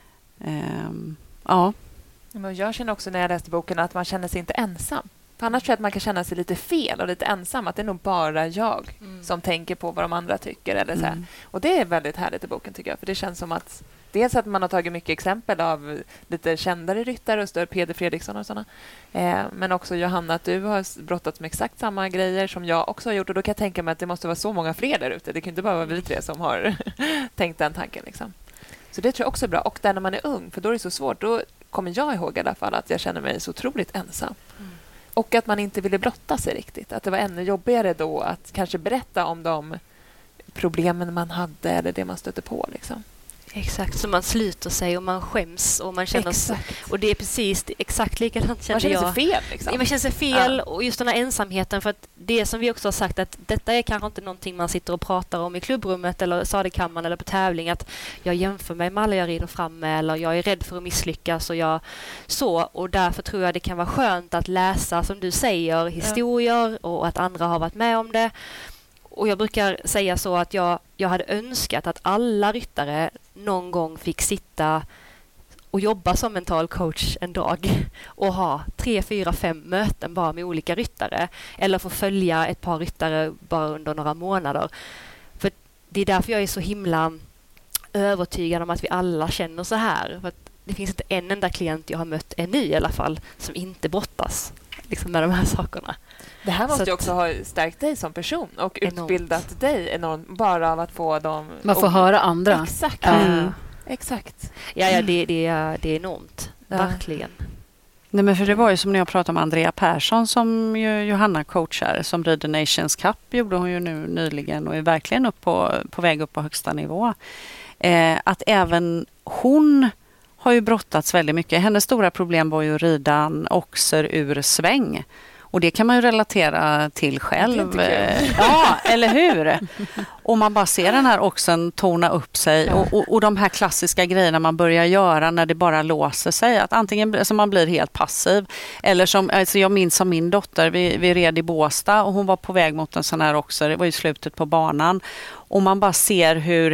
Um, ja. Men jag känner också när jag läste boken att man känner sig inte ensam. För annars tror jag att man kan känna sig lite fel och lite ensam. Att det är nog bara jag mm. som tänker på vad de andra tycker. Eller så här. Mm. Och det är väldigt härligt i boken tycker jag. För det känns som att dels att man har tagit mycket exempel av lite kändare ryttare och större Peder Fredriksson och sådana. Eh, men också Johanna, att du har brottats med exakt samma grejer som jag också har gjort. Och då kan jag tänka mig att det måste vara så många fler där ute. Det kan inte bara vara vi tre som har tänkt den tanken. Liksom. Så det tror jag också är bra. Och där när man är ung, för då är det så svårt. Då kommer jag ihåg i alla fall att jag känner mig så otroligt ensam. Mm. Och att man inte ville brotta sig riktigt. Att det var ännu jobbigare då att kanske berätta om de problemen man hade eller det man stötte på. Liksom. Exakt, så man sluter sig och man skäms och man känner exakt. Och det är precis precis likadant känner jag. Man känner sig fel. Liksom. Man känner sig fel ja. Och just den här ensamheten, för att det som vi också har sagt att detta är kanske inte någonting man sitter och pratar om i klubbrummet eller sadekammaren eller på tävling, att jag jämför mig med alla jag rider fram med eller jag är rädd för att misslyckas och jag så, och därför tror jag det kan vara skönt att läsa, som du säger, historier ja. Och att andra har varit med om det. Och jag brukar säga så att jag, jag hade önskat att alla ryttare någon gång fick sitta och jobba som mental coach en dag och ha tre, fyra, fem möten bara med olika ryttare eller få följa ett par ryttare bara under några månader. För det är därför jag är så himla övertygad om att vi alla känner så här. För att det finns inte en enda klient jag har mött ännu i alla fall som inte brottas liksom med de här sakerna. Det här måste ju också ha stärkt dig som person och enormt. Utbildat dig enormt bara av att få dem... Man får och... höra andra. Exakt. Mm. Exakt. Ja, ja det, det, är, det är enormt. Ja. Verkligen. Nej, men för det var ju som när jag pratade om Andrea Persson som ju Johanna coachar, som rider Nations Cup, gjorde hon ju nu nyligen och är verkligen upp på, på väg upp på högsta nivå. Eh, att även hon har ju brottats väldigt mycket. Hennes stora problem var ju att rida en oxer ur sväng. Och det kan man ju relatera till själv. Ja, eller hur? Och man bara ser den här oxen tona upp sig. Ja. Och, och, och de här klassiska grejerna man börjar göra när det bara låser sig. Att antingen alltså man blir helt passiv. Eller som, alltså jag minns som min dotter, vi, vi red i Båstad och hon var på väg mot en sån här oxer. Det var i slutet på banan. Och man bara ser hur...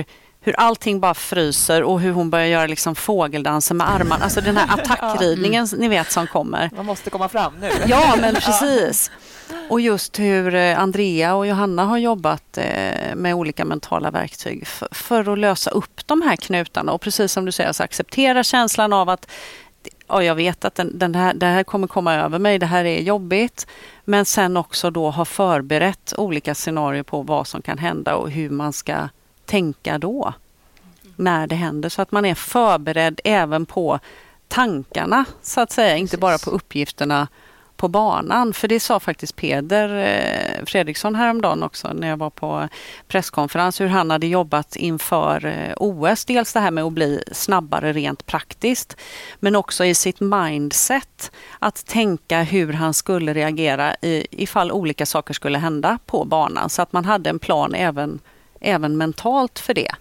hur allting bara fryser och hur hon börjar göra liksom fågeldanser med armarna. Alltså den här attackridningen mm. ni vet som kommer. Man måste komma fram nu. Ja, men precis. Och just hur Andrea och Johanna har jobbat med olika mentala verktyg för, för att lösa upp de här knutarna. Och precis som du säger, så acceptera känslan av att ja, jag vet att den, den här, det här kommer komma över mig, det här är jobbigt. Men sen också då ha förberett olika scenarier på vad som kan hända och hur man ska tänka då när det händer. Så att man är förberedd även på tankarna så att säga, inte bara på uppgifterna på banan. För det sa faktiskt Peder eh, Fredriksson häromdagen också när jag var på presskonferens hur han hade jobbat inför eh, O S. Dels det här med att bli snabbare rent praktiskt men också i sitt mindset att tänka hur han skulle reagera i, ifall olika saker skulle hända på banan. Så att man hade en plan även, även mentalt för det.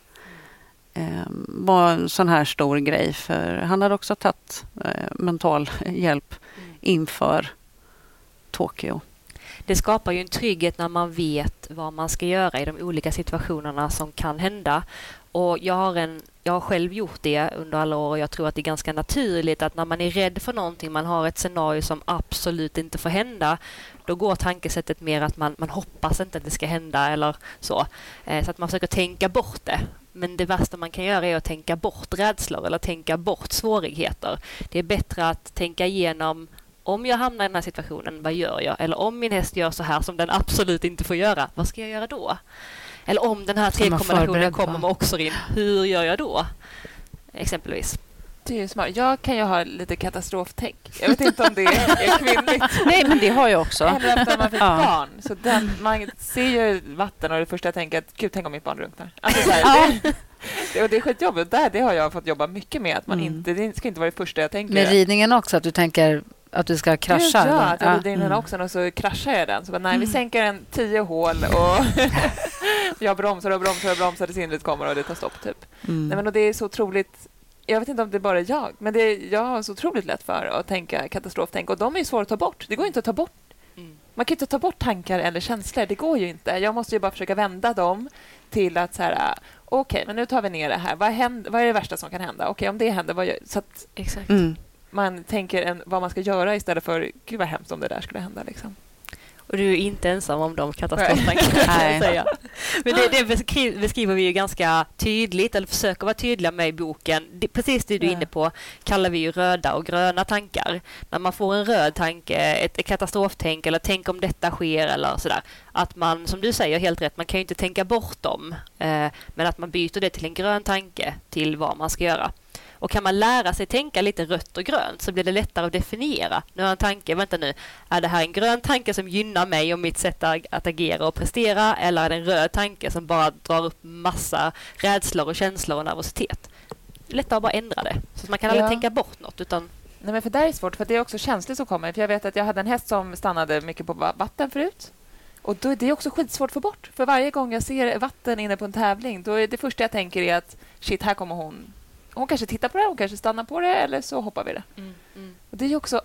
Eh, var en sån här stor grej för han hade också tagit eh, mental hjälp inför Tokyo. Det skapar ju en trygghet när man vet vad man ska göra i de olika situationerna som kan hända. Och jag har, en, jag har själv gjort det under alla år och jag tror att det är ganska naturligt att när man är rädd för någonting, man har ett scenario som absolut inte får hända, då går tankesättet mer att man, man hoppas inte att det ska hända eller så. Eh, så att man försöker tänka bort det. Men det värsta man kan göra är att tänka bort rädslor eller tänka bort svårigheter. Det är bättre att tänka igenom om jag hamnar i den här situationen, vad gör jag? Eller om min häst gör så här som den absolut inte får göra, vad ska jag göra då? Eller om den här tre-kombinationen kommer med oxorin, hur gör jag då? Exempelvis. Det är ju smart. Jag kan ju ha lite katastroftänk. Jag vet inte om det är kvinnligt. Nej, men det har jag också. Eller efter man fick ja. barn. Så den, man ser ju vatten och det första jag tänker att gud, tänk om mitt barn drunknar. Alltså, så här, ja. det, och det är skitjobbigt. Där, det har jag fått jobba mycket med. Att man mm. inte, det ska inte vara det första jag tänker. Med ridningen också, att du tänker att du ska krascha? Ja, att jag rider in den också och så kraschar jag den. Så bara, nej, vi sänker en tio hål och jag bromsar och bromsar och bromsar tills hindret kommer och det tar stopp typ. Mm. Nej, men och det är så otroligt. Jag vet inte om det är bara jag, men det är, jag har så otroligt lätt för att tänka katastroftänk och de är ju svåra att ta bort. Det går inte att ta bort. Mm. Man kan inte ta bort tankar eller känslor. Det går ju inte. Jag måste ju bara försöka vända dem till att så här, okej, okay, men nu tar vi ner det här. Vad, händer, vad är det värsta som kan hända? Okej, okay, om det händer, vad gör, så att exakt. Mm. man tänker en, vad man ska göra istället för gud vad hemskt om det där skulle hända liksom. Och du är inte ensam om de katastroftankarna kan jag säga. Men det, det beskriver vi ju ganska tydligt, eller försöker vara tydliga med i boken. Det, precis det du är inne på kallar vi ju röda och gröna tankar. När man får en röd tanke, ett, ett katastroftänk eller tänk om detta sker eller sådär. Att man, som du säger helt rätt, man kan ju inte tänka bort dem. Eh, men att man byter det till en grön tanke till vad man ska göra. Och kan man lära sig tänka lite rött och grönt så blir det lättare att definiera. Nu har en tanke, vänta nu, är det här en grön tanke som gynnar mig och mitt sätt att agera och prestera eller är det en röd tanke som bara drar upp massa rädslor och känslor och nervositet? Lättare att bara ändra det. Så att man kan aldrig ja. tänka bort något utan... Nej, men för det är svårt, för det är också känslor som kommer. För jag vet att jag hade en häst som stannade mycket på vatten förut. Och då är det också skitsvårt att få bort. För varje gång jag ser vatten inne på en tävling, då är det första jag tänker är att shit, här kommer hon... Hon kanske tittar på det, hon kanske stannar på det eller så hoppar vi det. Mm, mm. Och det är ju också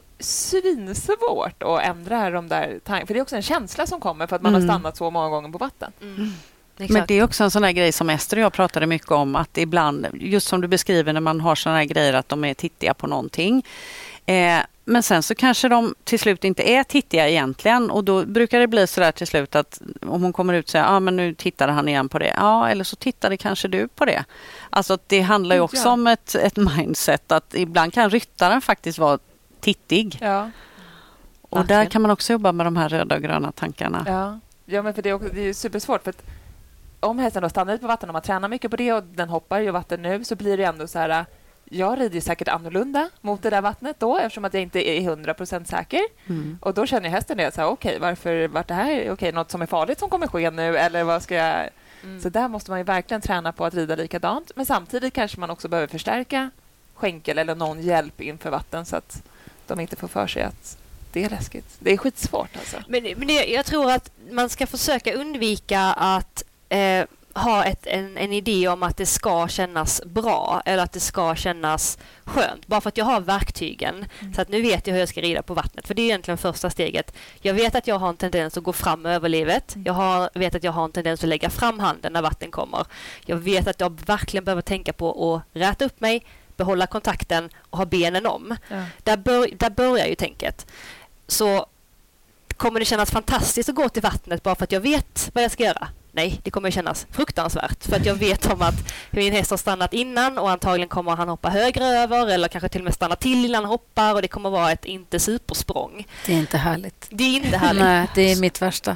svinsvårt att ändra de där tankarna. För det är också en känsla som kommer för att man mm. har stannat så många gånger på vatten. Mm. Men det är också en sån här grej som Ester och jag pratade mycket om. Att ibland, just som du beskriver när man har såna här grejer att de är tittiga på någonting. Eh, men sen så kanske de till slut inte är tittiga egentligen. Och då brukar det bli så där till slut att om hon kommer ut och säger ja ah, men nu tittade han igen på det. Ja, eller så tittade kanske du på det. Alltså det handlar ju också ja. om ett, ett mindset att ibland kan ryttaren faktiskt vara tittig. Ja. Och verkligen. Där kan man också jobba med de här röda och gröna tankarna. Ja, ja men för det är, också, det är supersvårt för att om hästen då stannar ut på vatten och man tränar mycket på det och den hoppar i vatten nu så blir det ändå så här jag rider säkert annorlunda mot det där vattnet då eftersom att jag inte är hundra procent säker. Mm. Och då känner hästen det så här okej, okay, varför vart det här okej, okay, något som är farligt som kommer ske nu eller vad ska jag mm. Så där måste man ju verkligen träna på att rida likadant, men samtidigt kanske man också behöver förstärka skänkel eller någon hjälp inför vatten så att de inte får för sig att det är läskigt. Det är skitsvårt alltså. Men, men det, jag tror att man ska försöka undvika att eh, ha ett, en, en idé om att det ska kännas bra eller att det ska kännas skönt. Bara för att jag har verktygen. Mm. Så att nu vet jag hur jag ska rida på vattnet. För det är egentligen första steget. Jag vet att jag har en tendens att gå fram över livet. Jag har, vet att jag har en tendens att lägga fram handen när vatten kommer. Jag vet att jag verkligen behöver tänka på att räta upp mig, behålla kontakten och ha benen om. Ja. Där, bör, där börjar ju tänket. Så kommer det kännas fantastiskt att gå till vattnet bara för att jag vet vad jag ska göra? Nej, det kommer kännas fruktansvärt. För att jag vet om att min häst har stannat innan och antagligen kommer han hoppa högre över eller kanske till och med stanna till innan han hoppar och det kommer vara ett inte supersprång. Det är inte härligt. Det är inte härligt. Nej, det är mitt värsta.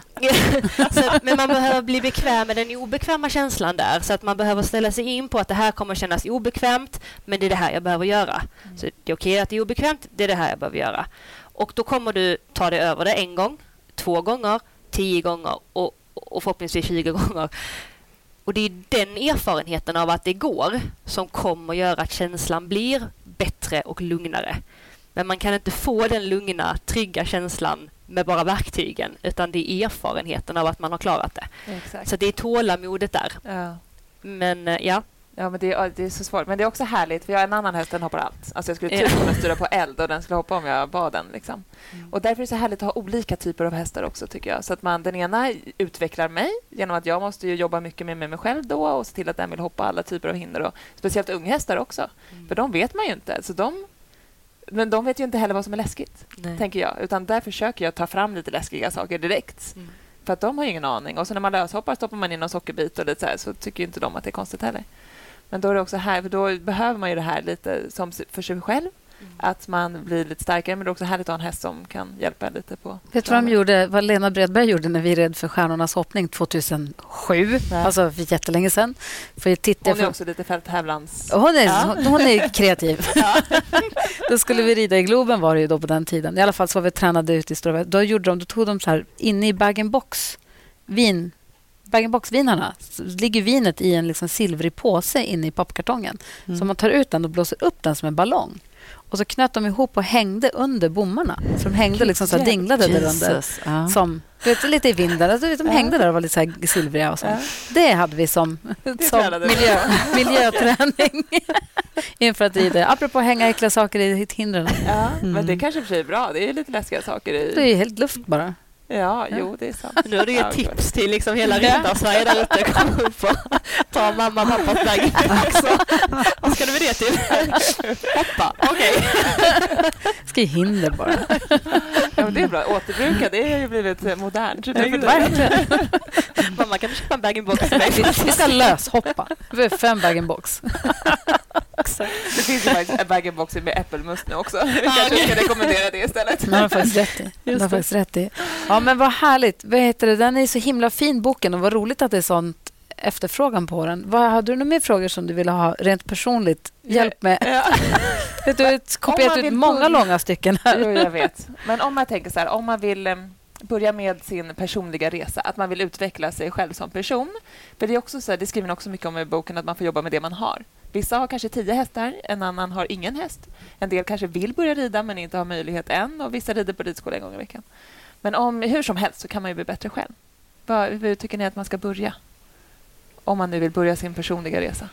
Så, men man behöver bli bekväm med den obekväma känslan där. Så att man behöver ställa sig in på att det här kommer kännas obekvämt, men det är det här jag behöver göra. Mm. Så det är okej att det är obekvämt, det är det här jag behöver göra. Och då kommer du ta det över det en gång, två gånger, tio gånger och och förhoppningsvis tjugo gånger. Och det är den erfarenheten av att det går som kommer göra att känslan blir bättre och lugnare. Men man kan inte få den lugna, trygga känslan med bara verktygen, utan det är erfarenheten av att man har klarat det. Exakt. Så det är tålamodet där. Ja. Men ja. Ja, men det är, det är så svårt. Men det är också härligt, för jag är en annan häst, den hoppar allt. Alltså jag skulle typ kunna styra på eld och den skulle hoppa om jag bad den. Liksom. Mm. Och därför är det så härligt att ha olika typer av hästar också, tycker jag. Så att man, den ena utvecklar mig genom att jag måste ju jobba mycket med mig själv då och se till att den vill hoppa alla typer av hinder. Och speciellt unghästar också. Mm. För de vet man ju inte. Så de, men de vet ju inte heller vad som är läskigt, Nej. tänker jag. Utan där försöker jag ta fram lite läskiga saker direkt. Mm. För att de har ju ingen aning. Och så när man löshoppar stoppar man in någon sockerbit och lite så här, så tycker ju inte de att det är konstigt heller. Men då är det också här, för då behöver man ju det här lite som för sig själv. Mm. Att man blir lite starkare, men det är också härligt att ha en häst som kan hjälpa lite på. Vet du vad de gjorde, vad Lena Bredberg gjorde när vi red för Stjärnornas hoppning tjugohundrasju, ja. Alltså för jättelänge sedan. För titta hon är för... också lite fälttävlans... Hon är, ja. hon, hon är kreativ. Ja. Då skulle vi rida i Globen var det ju då på den tiden. I alla fall så var vi tränade ute i Stora. Då gjorde de, då tog de så här inne i bag-and-box vin. Bag-and-box-vinarna ligger vinet i en liksom silvrig påse inne i pappkartongen. Mm. Så man tar ut den och blåser upp den som en ballong. Och så knöt de ihop och hängde under bommarna. Så de hängde liksom så här, dinglade där under. Ja. Som, vet, lite i vinden. Alltså, de hängde där och var lite så här silvriga. Och så. Ja. Det hade vi som, som miljö, miljöträning inför att rida. Apropå hänga äckliga saker i hindren. Ja, mm. Men det kanske för sig är bra. Det är lite läskiga saker i... Det är helt luft bara. Ja, ja, jo, det är sant. Nu är det ett tips till liksom hela Ryttarsverige där ute. Kom upp och ta mamma och pappas väg också. Vad ska du med det till? Hoppa, okej. Okay. Ska ju hinder bara. Ja, men det är bra. Återbruka, det har ju blivit modernt. Mamma, kan du köpa en bag-in-box? Vi ska löshoppa. Vi har fem bag-in-box. Det finns ju faktiskt en bag-in-box med äppelmust nu också. Vi kanske ska rekommendera det istället. Man har faktiskt rätt i. Man har faktiskt rätt i. Ja, men vad härligt. Vad heter det? Den är så himla fin, boken, och vad roligt att det är sånt efterfrågan på den. Vad, hade du några mer frågor som du ville ha rent personligt hjälp med? Ja. Du har kopierat ut många börja... långa stycken här. Jo, jag vet. Men om man tänker så här, om man vill um, börja med sin personliga resa, att man vill utveckla sig själv som person. För det är också så här, det skriver också mycket om i boken, att man får jobba med det man har. Vissa har kanske tio hästar, en annan har ingen häst. En del kanske vill börja rida men inte har möjlighet än, och vissa rider på ridskola en gång i veckan. Men om, hur som helst så kan man ju bli bättre själv. Vad, hur tycker ni att man ska börja? Om man nu vill börja sin personliga resa.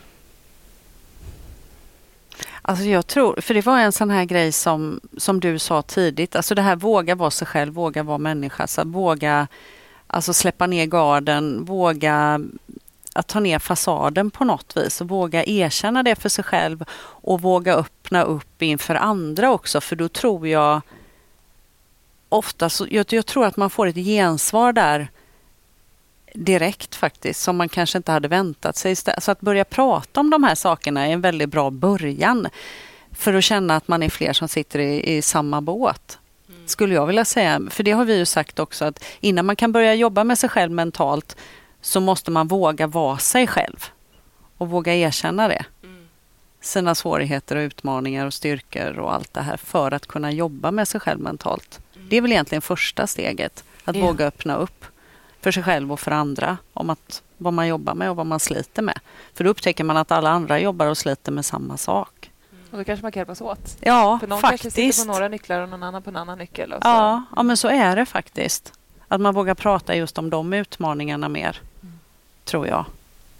Alltså jag tror, för det var en sån här grej som, som du sa tidigt. Alltså det här våga vara sig själv, våga vara människa. Så våga alltså släppa ner garden, våga att ta ner fasaden på något vis. Och våga erkänna det för sig själv och våga öppna upp inför andra också. För då tror jag ofta, så, jag, jag tror att man får ett gensvar där direkt faktiskt, som man kanske inte hade väntat sig. Så att börja prata om de här sakerna är en väldigt bra början för att känna att man är fler som sitter i, i samma båt. Mm. Skulle jag vilja säga. För det har vi ju sagt också, att innan man kan börja jobba med sig själv mentalt så måste man våga vara sig själv och våga erkänna det. Mm. Sina svårigheter och utmaningar och styrkor och allt det här för att kunna jobba med sig själv mentalt. Mm. Det är väl egentligen första steget, att ja. våga öppna upp för sig själv och för andra om att, vad man jobbar med och vad man sliter med. För då upptäcker man att alla andra jobbar och sliter med samma sak. Mm. Och då kanske man kan hjälpas åt. Ja, för någon faktiskt. Kanske sitter på några nycklar och någon annan på en annan nyckel. Och så. Ja, ja, men så är det faktiskt. Att man vågar prata just om de utmaningarna mer, mm. tror jag.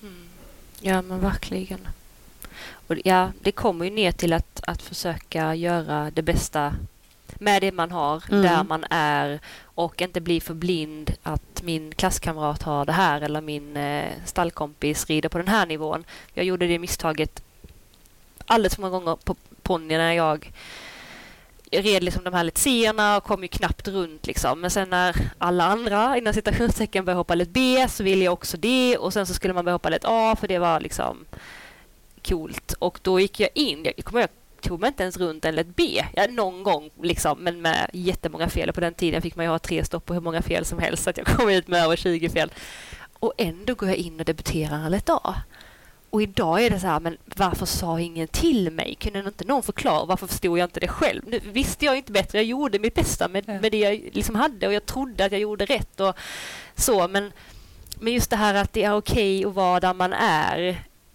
Mm. Ja, men verkligen. Och ja, det kommer ju ner till att, att försöka göra det bästa med det man har, mm. där man är, och inte bli för blind att min klasskamrat har det här eller min eh, stallkompis rider på den här nivån. Jag gjorde det misstaget alldeles för många gånger på ponny när jag red liksom de här lecierna och kom ju knappt runt liksom. Men sen när alla andra inom citationstecken började hoppa lätt B så ville jag också det, och sen så skulle man börja hoppa lätt A för det var liksom coolt. Och då gick jag in, jag kommer jag tog mig inte ens runt en lätt B. Ja, någon gång liksom, men med jättemånga fel. På den tiden fick man ju ha tre stopp på hur många fel som helst, så att jag kom ut med över tjugo fel. Och ändå går jag in och debuterar en lätt A. Och idag är det så här, men varför sa ingen till mig? Kunde inte någon förklara? Varför förstod jag inte det själv? Nu visste jag inte bättre. Jag gjorde mitt bästa med, med det jag liksom hade, och jag trodde att jag gjorde rätt och så. Men, men just det här att det är okej att vara där man är.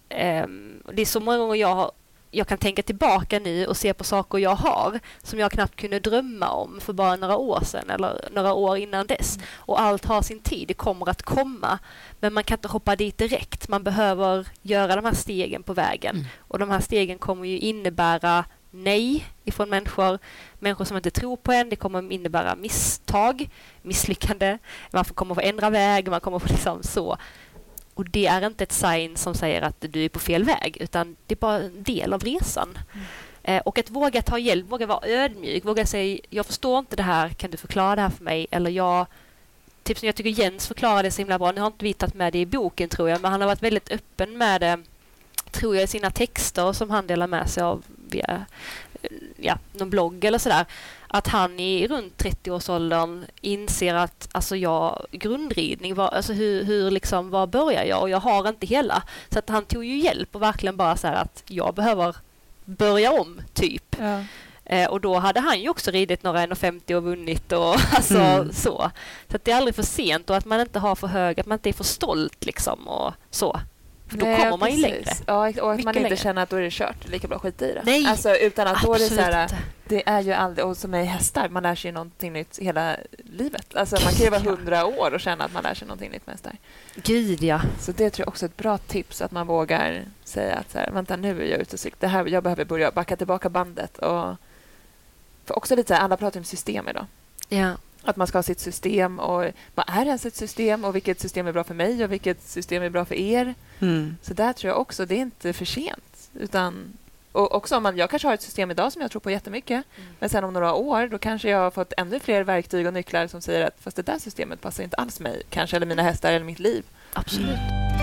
Um, det är så många gånger jag har jag kan tänka tillbaka nu och se på saker jag har som jag knappt kunde drömma om för bara några år sedan eller några år innan dess. Mm. Och allt har sin tid, det kommer att komma. Men man kan inte hoppa dit direkt. Man behöver göra de här stegen på vägen. Mm. Och de här stegen kommer ju innebära nej ifrån människor. Människor som inte tror på en. Det kommer innebära misstag, misslyckande. Man kommer få ändra väg, man kommer få liksom så. Och det är inte ett sign som säger att du är på fel väg, utan det är bara en del av resan. Mm. Eh, och att våga ta hjälp, våga vara ödmjuk, våga säga, jag förstår inte det här, kan du förklara det här för mig? Eller jag, typ som jag tycker Jens förklarade så himla bra, nu har inte vi tagit med det i boken tror jag, men han har varit väldigt öppen med det, tror jag, i sina texter som han delar med sig av via ja, någon blogg eller sådär. Att han i runt trettio-årsåldern inser att alltså jag, grundridning, var, alltså hur, hur liksom, var börjar jag? Och jag har inte hela. Så att han tog ju hjälp och verkligen bara så här att jag behöver börja om, typ. Ja. Eh, och då hade han ju också ridit några en femtio och vunnit och alltså mm. så. Så att det är aldrig för sent, och att man inte har för hög, att man inte är för stolt liksom och så. För då Nej, kommer man ju längre. Ja, och att Mycket man inte längre. känner att då är det kört. Lika bra skit i det. Nej, alltså, utan att då är det så här, det är ju aldrig, och som är hästar, man lär sig ju någonting nytt hela livet. Alltså man kan ju vara hundra år och känna att man lär sig någonting nytt med hästar. Gud, ja. Så det tror jag också är ett bra tips, att man vågar säga att så här, vänta, nu är jag ute och cyklar. Det här, jag behöver börja backa tillbaka bandet. Och för också lite så här, alla pratar om system idag. Ja. Att man ska ha sitt system, och vad är ens ett system, och vilket system är bra för mig och vilket system är bra för er. Mm. Så där tror jag också, det är inte för sent. Utan, och också om man, jag kanske har ett system idag som jag tror på jättemycket, mm. men sen om några år då kanske jag har fått ännu fler verktyg och nycklar som säger att fast det där systemet passar inte alls mig, kanske, eller mina hästar eller mitt liv. Absolut.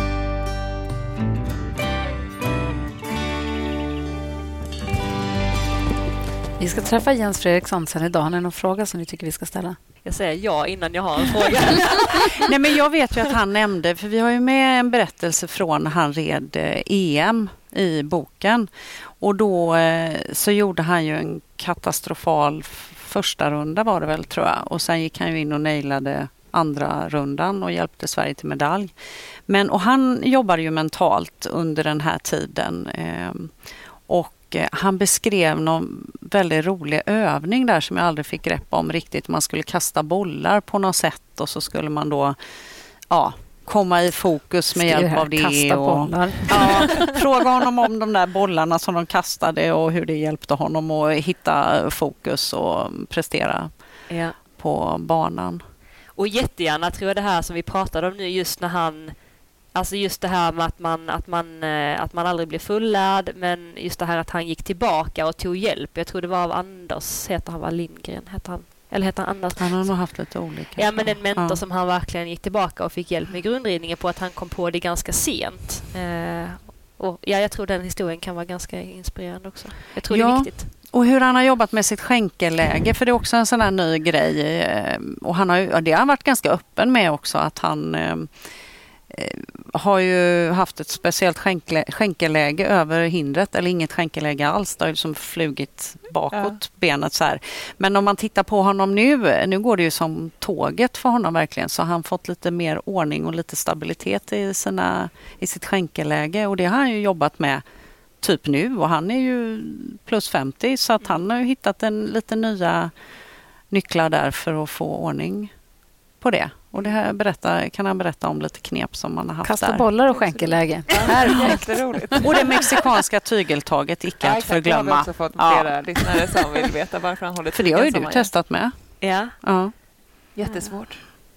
Vi ska träffa Jens Fredriksson sen idag. Har ni någon fråga som ni tycker vi ska ställa? Jag säger ja innan jag har en fråga. Nej, men jag vet ju att han nämnde, för vi har ju med en berättelse från när han red E M i boken. Och då så gjorde han ju en katastrofal första runda var det väl, tror jag. Och sen gick han ju in och nailade andra rundan och hjälpte Sverige till medalj. Men, och han jobbade ju mentalt under den här tiden. Eh, och han beskrev någon väldigt rolig övning där som jag aldrig fick grepp om riktigt. Man skulle kasta bollar på något sätt och så skulle man då ja, komma i fokus med hjälp av det. Kasta och, bollar. Ja, fråga honom om de där bollarna som de kastade och hur det hjälpte honom att hitta fokus och prestera ja. på banan. Och jättegärna tror jag det här som vi pratade om nu, just när han, alltså just det här med att man, att man, att man aldrig blir fullärd, men just det här att han gick tillbaka och tog hjälp. Jag tror det var av Anders, heter han, var Lindgren, heter han. Eller heter han Anders? Han har nog haft lite olika. Ja, men en mentor ja. som han verkligen gick tillbaka och fick hjälp med grundridningen på, att han kom på det ganska sent. Eh, och ja, jag tror den historien kan vara ganska inspirerande också. Jag tror ja. det är viktigt. Och hur han har jobbat med sitt skänkeläge, för det är också en sån här ny grej. Och han har ju, det har han varit ganska öppen med också, att han eh, har ju haft ett speciellt skänkle, skänkeläge över hindret, eller inget skänkeläge alls. Det har ju liksom flugit bakåt ja. benet så här. Men om man tittar på honom nu, nu går det ju som tåget för honom verkligen, så har han fått lite mer ordning och lite stabilitet i, sina, i sitt skänkeläge, och det har han ju jobbat med typ nu, och han är ju plus femtio, så att han har ju hittat en lite nya nycklar där för att få ordning på det. Och det här berätta, kan han berätta om lite knep som man har haft Kasta där. bollar och skänkeläge. Jätteroligt. Och det mexikanska tygeltaget, icke Ja, att exakt. Jag förglömma. har också fått flera ja. lyssnare som vill veta varför han håller För det har ju tygen du som testat med. Ja. Ja. Jättesvårt.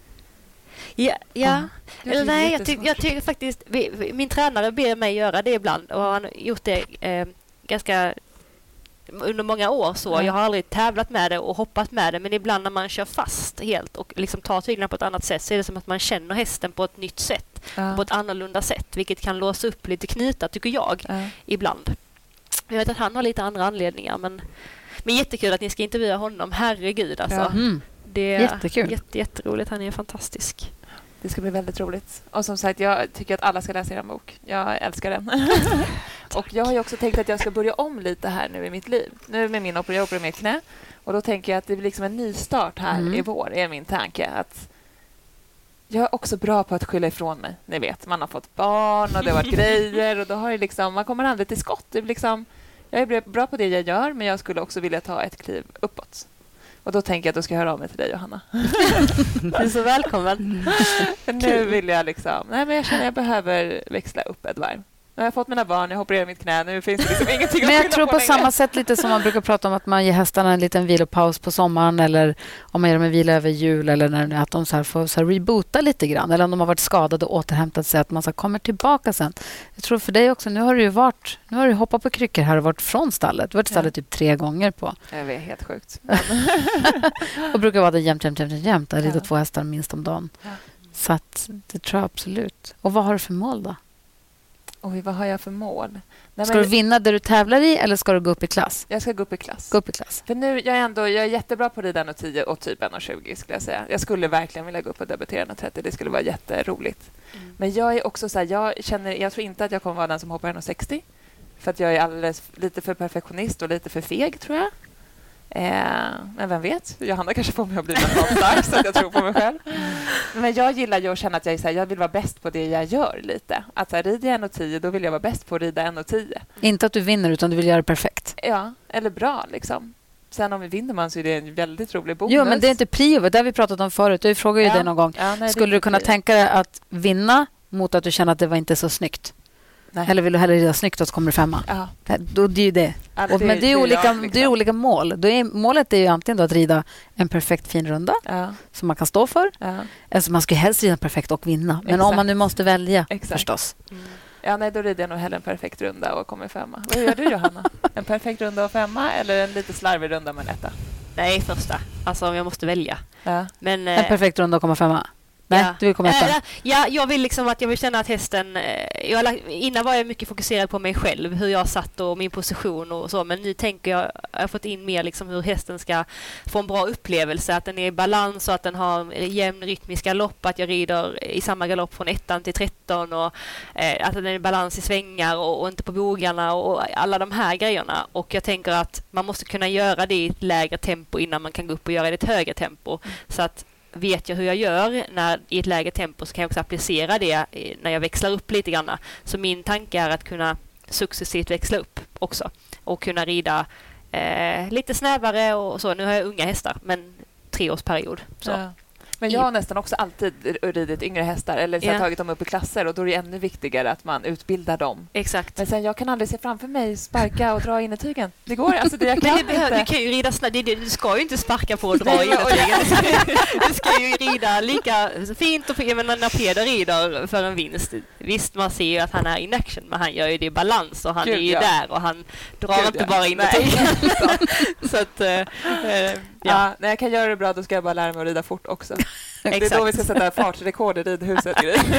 Ja, ja. Mm. Eller nej, jag, ty- jag tycker faktiskt... Vi, vi, min tränare ber mig göra det ibland och han har gjort det eh, ganska... under många år så. Mm. Jag har aldrig tävlat med det och hoppat med det, men ibland när man kör fast helt och liksom tar tyglarna på ett annat sätt så är det som att man känner hästen på ett nytt sätt, ja. på ett annorlunda sätt, vilket kan låsa upp lite knutar, tycker jag, ja. ibland. Jag vet att han har lite andra anledningar, men, men jättekul att ni ska intervjua honom. Herregud, alltså. Ja. Mm. Det är jättekul. Jätte, jätteroligt. Han är fantastisk. Det ska bli väldigt roligt. Och som sagt, jag tycker att alla ska läsa er bok. Jag älskar den. Och jag har ju också tänkt att jag ska börja om lite här nu i mitt liv. Nu med min operation, jag opererar mitt knä. Och då tänker jag att det blir liksom en ny start här mm. i vår, är min tanke. Att jag är också bra på att skylla ifrån mig. Ni vet, man har fått barn och det har varit grejer. Och då har det liksom, man kommer aldrig till skott. Det är liksom, jag är bra på det jag gör, men jag skulle också vilja ta ett kliv uppåt. Och då tänker jag att då ska jag höra av mig till dig, Johanna. Du är så välkommen. För nu vill jag liksom... Nej, men jag känner att jag behöver växla upp ett varv. Nu har jag fått mina barn, jag opererar mitt knä. Nu finns det liksom ingenting att Men jag tror på, på längre. samma sätt lite som man brukar prata om att man ger hästarna en liten vilopaus på sommaren eller om man ger dem en vila över jul eller när det är att de så här får så här reboota lite grann eller om de har varit skadade och återhämtat sig att man så kommer tillbaka sen. Jag tror för dig också, nu har du ju varit nu har du hoppat på kryckor här och varit från stallet. Du har varit i stallet ja. typ tre gånger på. Jag vet, helt sjukt. Och brukar vara det jämt, jämt, jämt, jämt. Jag rider ja. två hästar minst om dagen. Ja. Så att det tror jag absolut. Och vad har du för mål då? Oj, vad har jag för mål? Nej, ska men... du vinna där du tävlar i eller ska du gå upp i klass? Jag ska gå upp i klass. Gå upp i klass. För nu, jag är ändå jag är jättebra på rida en och tio och typ en och tjugo skulle jag säga. Jag skulle verkligen vilja gå upp och debutera en och trettio. Det skulle vara jätteroligt. Mm. Men jag är också så här, jag känner, jag tror inte att jag kommer vara den som hoppar en och sextio. För att jag är alldeles lite för perfektionist och lite för feg, tror jag. Eh, men vem vet? Johanna kanske får mig att bli mentalt stark så att jag tror på mig själv. Men jag gillar ju att känna att jag, är så här, jag vill vara bäst på det jag gör lite. Att så här, rider jag en och tio, då vill jag vara bäst på att rida en och tio. Inte att du vinner, utan du vill göra det perfekt. Ja, eller bra liksom. Sen om vi vinner man så är det en väldigt rolig bonus. Jo, men det är inte prio. Det har vi pratat om förut. Du frågade ju ja. det någon gång. Ja, nej, Skulle du kunna prio. tänka dig att vinna mot att du känner att det var inte så snyggt? Nej. Eller vill du hellre rida snyggt och så kommer du femma? Ja. Då, det är ju det. Ja, det, och, men det är, det är olika, jag, liksom. det är olika mål. Då är, målet är ju antingen då att rida en perfekt fin runda ja. som man kan stå för. Ja. Alltså man ska helst rida perfekt och vinna. Men Exakt. om man nu måste välja, Exakt. förstås. Mm. Ja, nej, då rider jag nog hellre en perfekt runda och kommer femma. Vad gör du, Johanna? En perfekt runda och femma eller en lite slarvig runda med en etta? Nej, första. Alltså om jag måste välja. Ja. Men, en perfekt runda och komma femma? Nej, ja. du vill komma äh, ja, jag vill liksom att jag vill känna att hästen... Jag, innan var jag mycket fokuserad på mig själv, hur jag satt och min position och så. Men nu tänker jag, jag har fått in mer liksom hur hästen ska få en bra upplevelse. Att den är i balans och att den har jämn rytmisk galopp. Att jag rider i samma galopp från ettan till tretton. Och eh, att den är i balans i svängar och, och inte på bogarna och alla de här grejerna. Och jag tänker att man måste kunna göra det i ett lägre tempo innan man kan gå upp och göra det i ett högre tempo. Mm. Så att vet jag hur jag gör när, i ett lägre tempo så kan jag också applicera det när jag växlar upp lite grann. Så min tanke är att kunna successivt växla upp också och kunna rida eh, lite snävare och så. Nu har jag unga hästar, men treårsperiod. Så. Ja. Men jag har nästan också alltid ridit yngre hästar eller så yeah. tagit dem upp i klasser och då är det ännu viktigare att man utbildar dem. Exakt. Men sen jag kan aldrig se framför mig sparka och dra in i tygen. Det går alltså det jag kan Men det behöver, du kan ju rida snabbt. Du ska ju inte sparka på och dra in i tygen. Du ska, du ska ju rida lika fint och fint. Men när Peder rider för en vinst. Visst, man ser ju att han är in action, men han gör ju det i balans och han Gud, är ju ja. där och han drar Gud, inte ja. bara in i tygen. Så att äh, ja. ja, när jag kan göra det bra då ska jag bara lära mig att rida fort också. Det är då vi ska sätta fartrekord i ridhuset.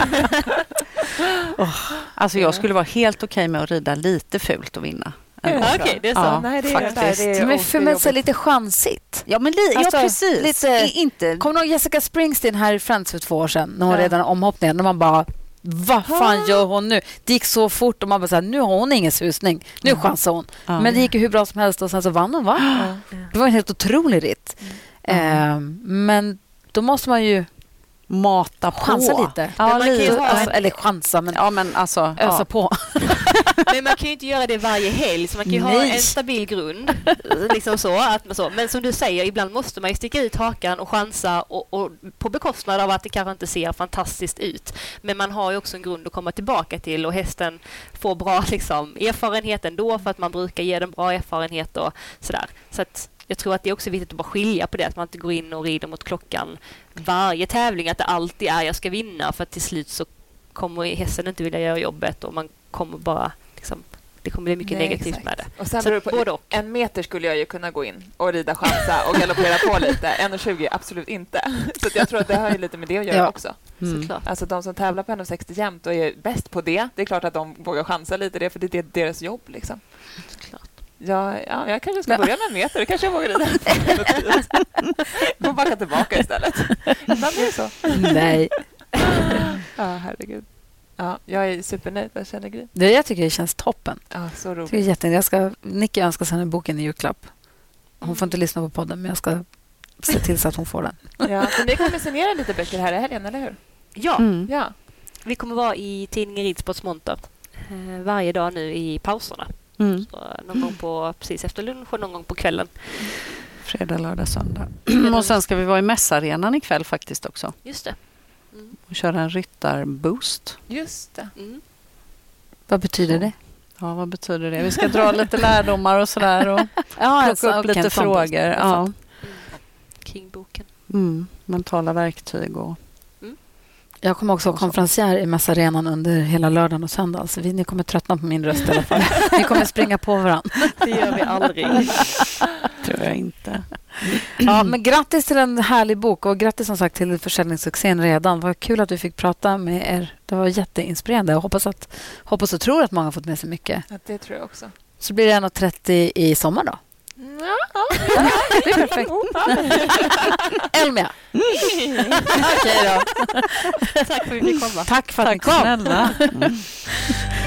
oh, alltså jag skulle vara helt okej med att rida lite fult och vinna. Ja, okej, okay, det är så. Ja, Nej, det är faktiskt. Det är men för mig så lite chansigt. Ja, men li- alltså, ja, precis. Lite, inte. Kommer du ihåg Jessica Springsteen här i Friends för två år sedan när hon ja. redan omhoppningen när man bara vad fan gör hon nu? Det gick så fort och man bara så här, nu har hon ingen susning. Nu mm. chansar hon. Ja. Men det gick ju hur bra som helst och sen så vann hon, va? Ja. Det var en helt otrolig ritt. Mm. Eh, men då måste man ju mata på. Chansa lite. Ja, man kan ju alltså, eller chansa, men, ja, men alltså, ösa ja. på. Men man kan ju inte göra det varje helg, så man kan ju Nej. ha en stabil grund. Liksom så, att, så. Men som du säger, ibland måste man ju sticka ut hakan och chansa och, och på bekostnad av att det kanske inte ser fantastiskt ut. Men man har ju också en grund att komma tillbaka till och hästen får bra liksom, erfarenhet ändå, för att man brukar ge den bra erfarenhet och sådär. Så att jag tror att det är också viktigt att bara skilja på det, att man inte går in och rider mot klockan varje tävling, att det alltid är jag ska vinna, för att till slut så kommer hästen inte vilja göra jobbet och man kommer bara liksom, det kommer bli mycket Nej, negativt exakt. Med det. Och sen beror det på, både och. En meter skulle jag ju kunna gå in och rida, chansa och galoppera på lite. en tjugo absolut inte. Så jag tror att det har ju lite med det att göra ja. Också. Mm. Alltså de som tävlar på en sextio jämt och är bäst på det, det är klart att de vågar chansa lite det, för det är deras jobb liksom. Såklart. Ja, ja, jag kanske ska börja med en meter. Det kanske jag vågar rida. Gå backa tillbaka istället. Ibland är det så. Nej. Ja, herregud. Ja, jag är supernöjd. Vad känner Gry? Det jag tycker det känns toppen. Ja, så roligt. Det är jättenöjd. Jag ska, Nicky önskar sig en boken i julklapp. Hon får inte lyssna på podden, men jag ska se till så att hon får den. Ja, men ni kommer signera lite böcker här i helgen, eller hur? Ja. Mm. Ja. Vi kommer vara i tidningen Ridsports monter eh, varje dag nu i pauserna. Mm. Så någon gång på, precis efter lunch och någon gång på kvällen. Fredag, lördag, söndag. Och sen ska vi vara i mässarenan ikväll faktiskt också. Just det. Mm. Och köra en ryttarboost. Just det. Mm. Vad betyder Så. Det? Ja, vad betyder det? Vi ska dra lite lärdomar och sådär och ja, plocka upp lite frågor. Ja. Mm. Kingboken. Mm. Mentala verktyg och... Jag kommer också vara konferencier i mässarenan under hela lördagen och söndagen. Så vi, ni kommer tröttna på min röst i alla fall. Ni kommer springa på varandra. Det gör vi aldrig. Tror jag inte. Ja, men grattis till en härlig bok och grattis som sagt till försäljningssuccén redan. Vad kul att vi fick prata med er. Det var jätteinspirerande. Jag hoppas, att, hoppas och tror att många har fått med sig mycket. Ja, det tror jag också. Så blir det en trettio i sommar då? Ja, ja. Det är perfekt. Elmia. Okej då. Tack för att vi fick komma. Tack för att Tack ni kom. Snälla. Mm.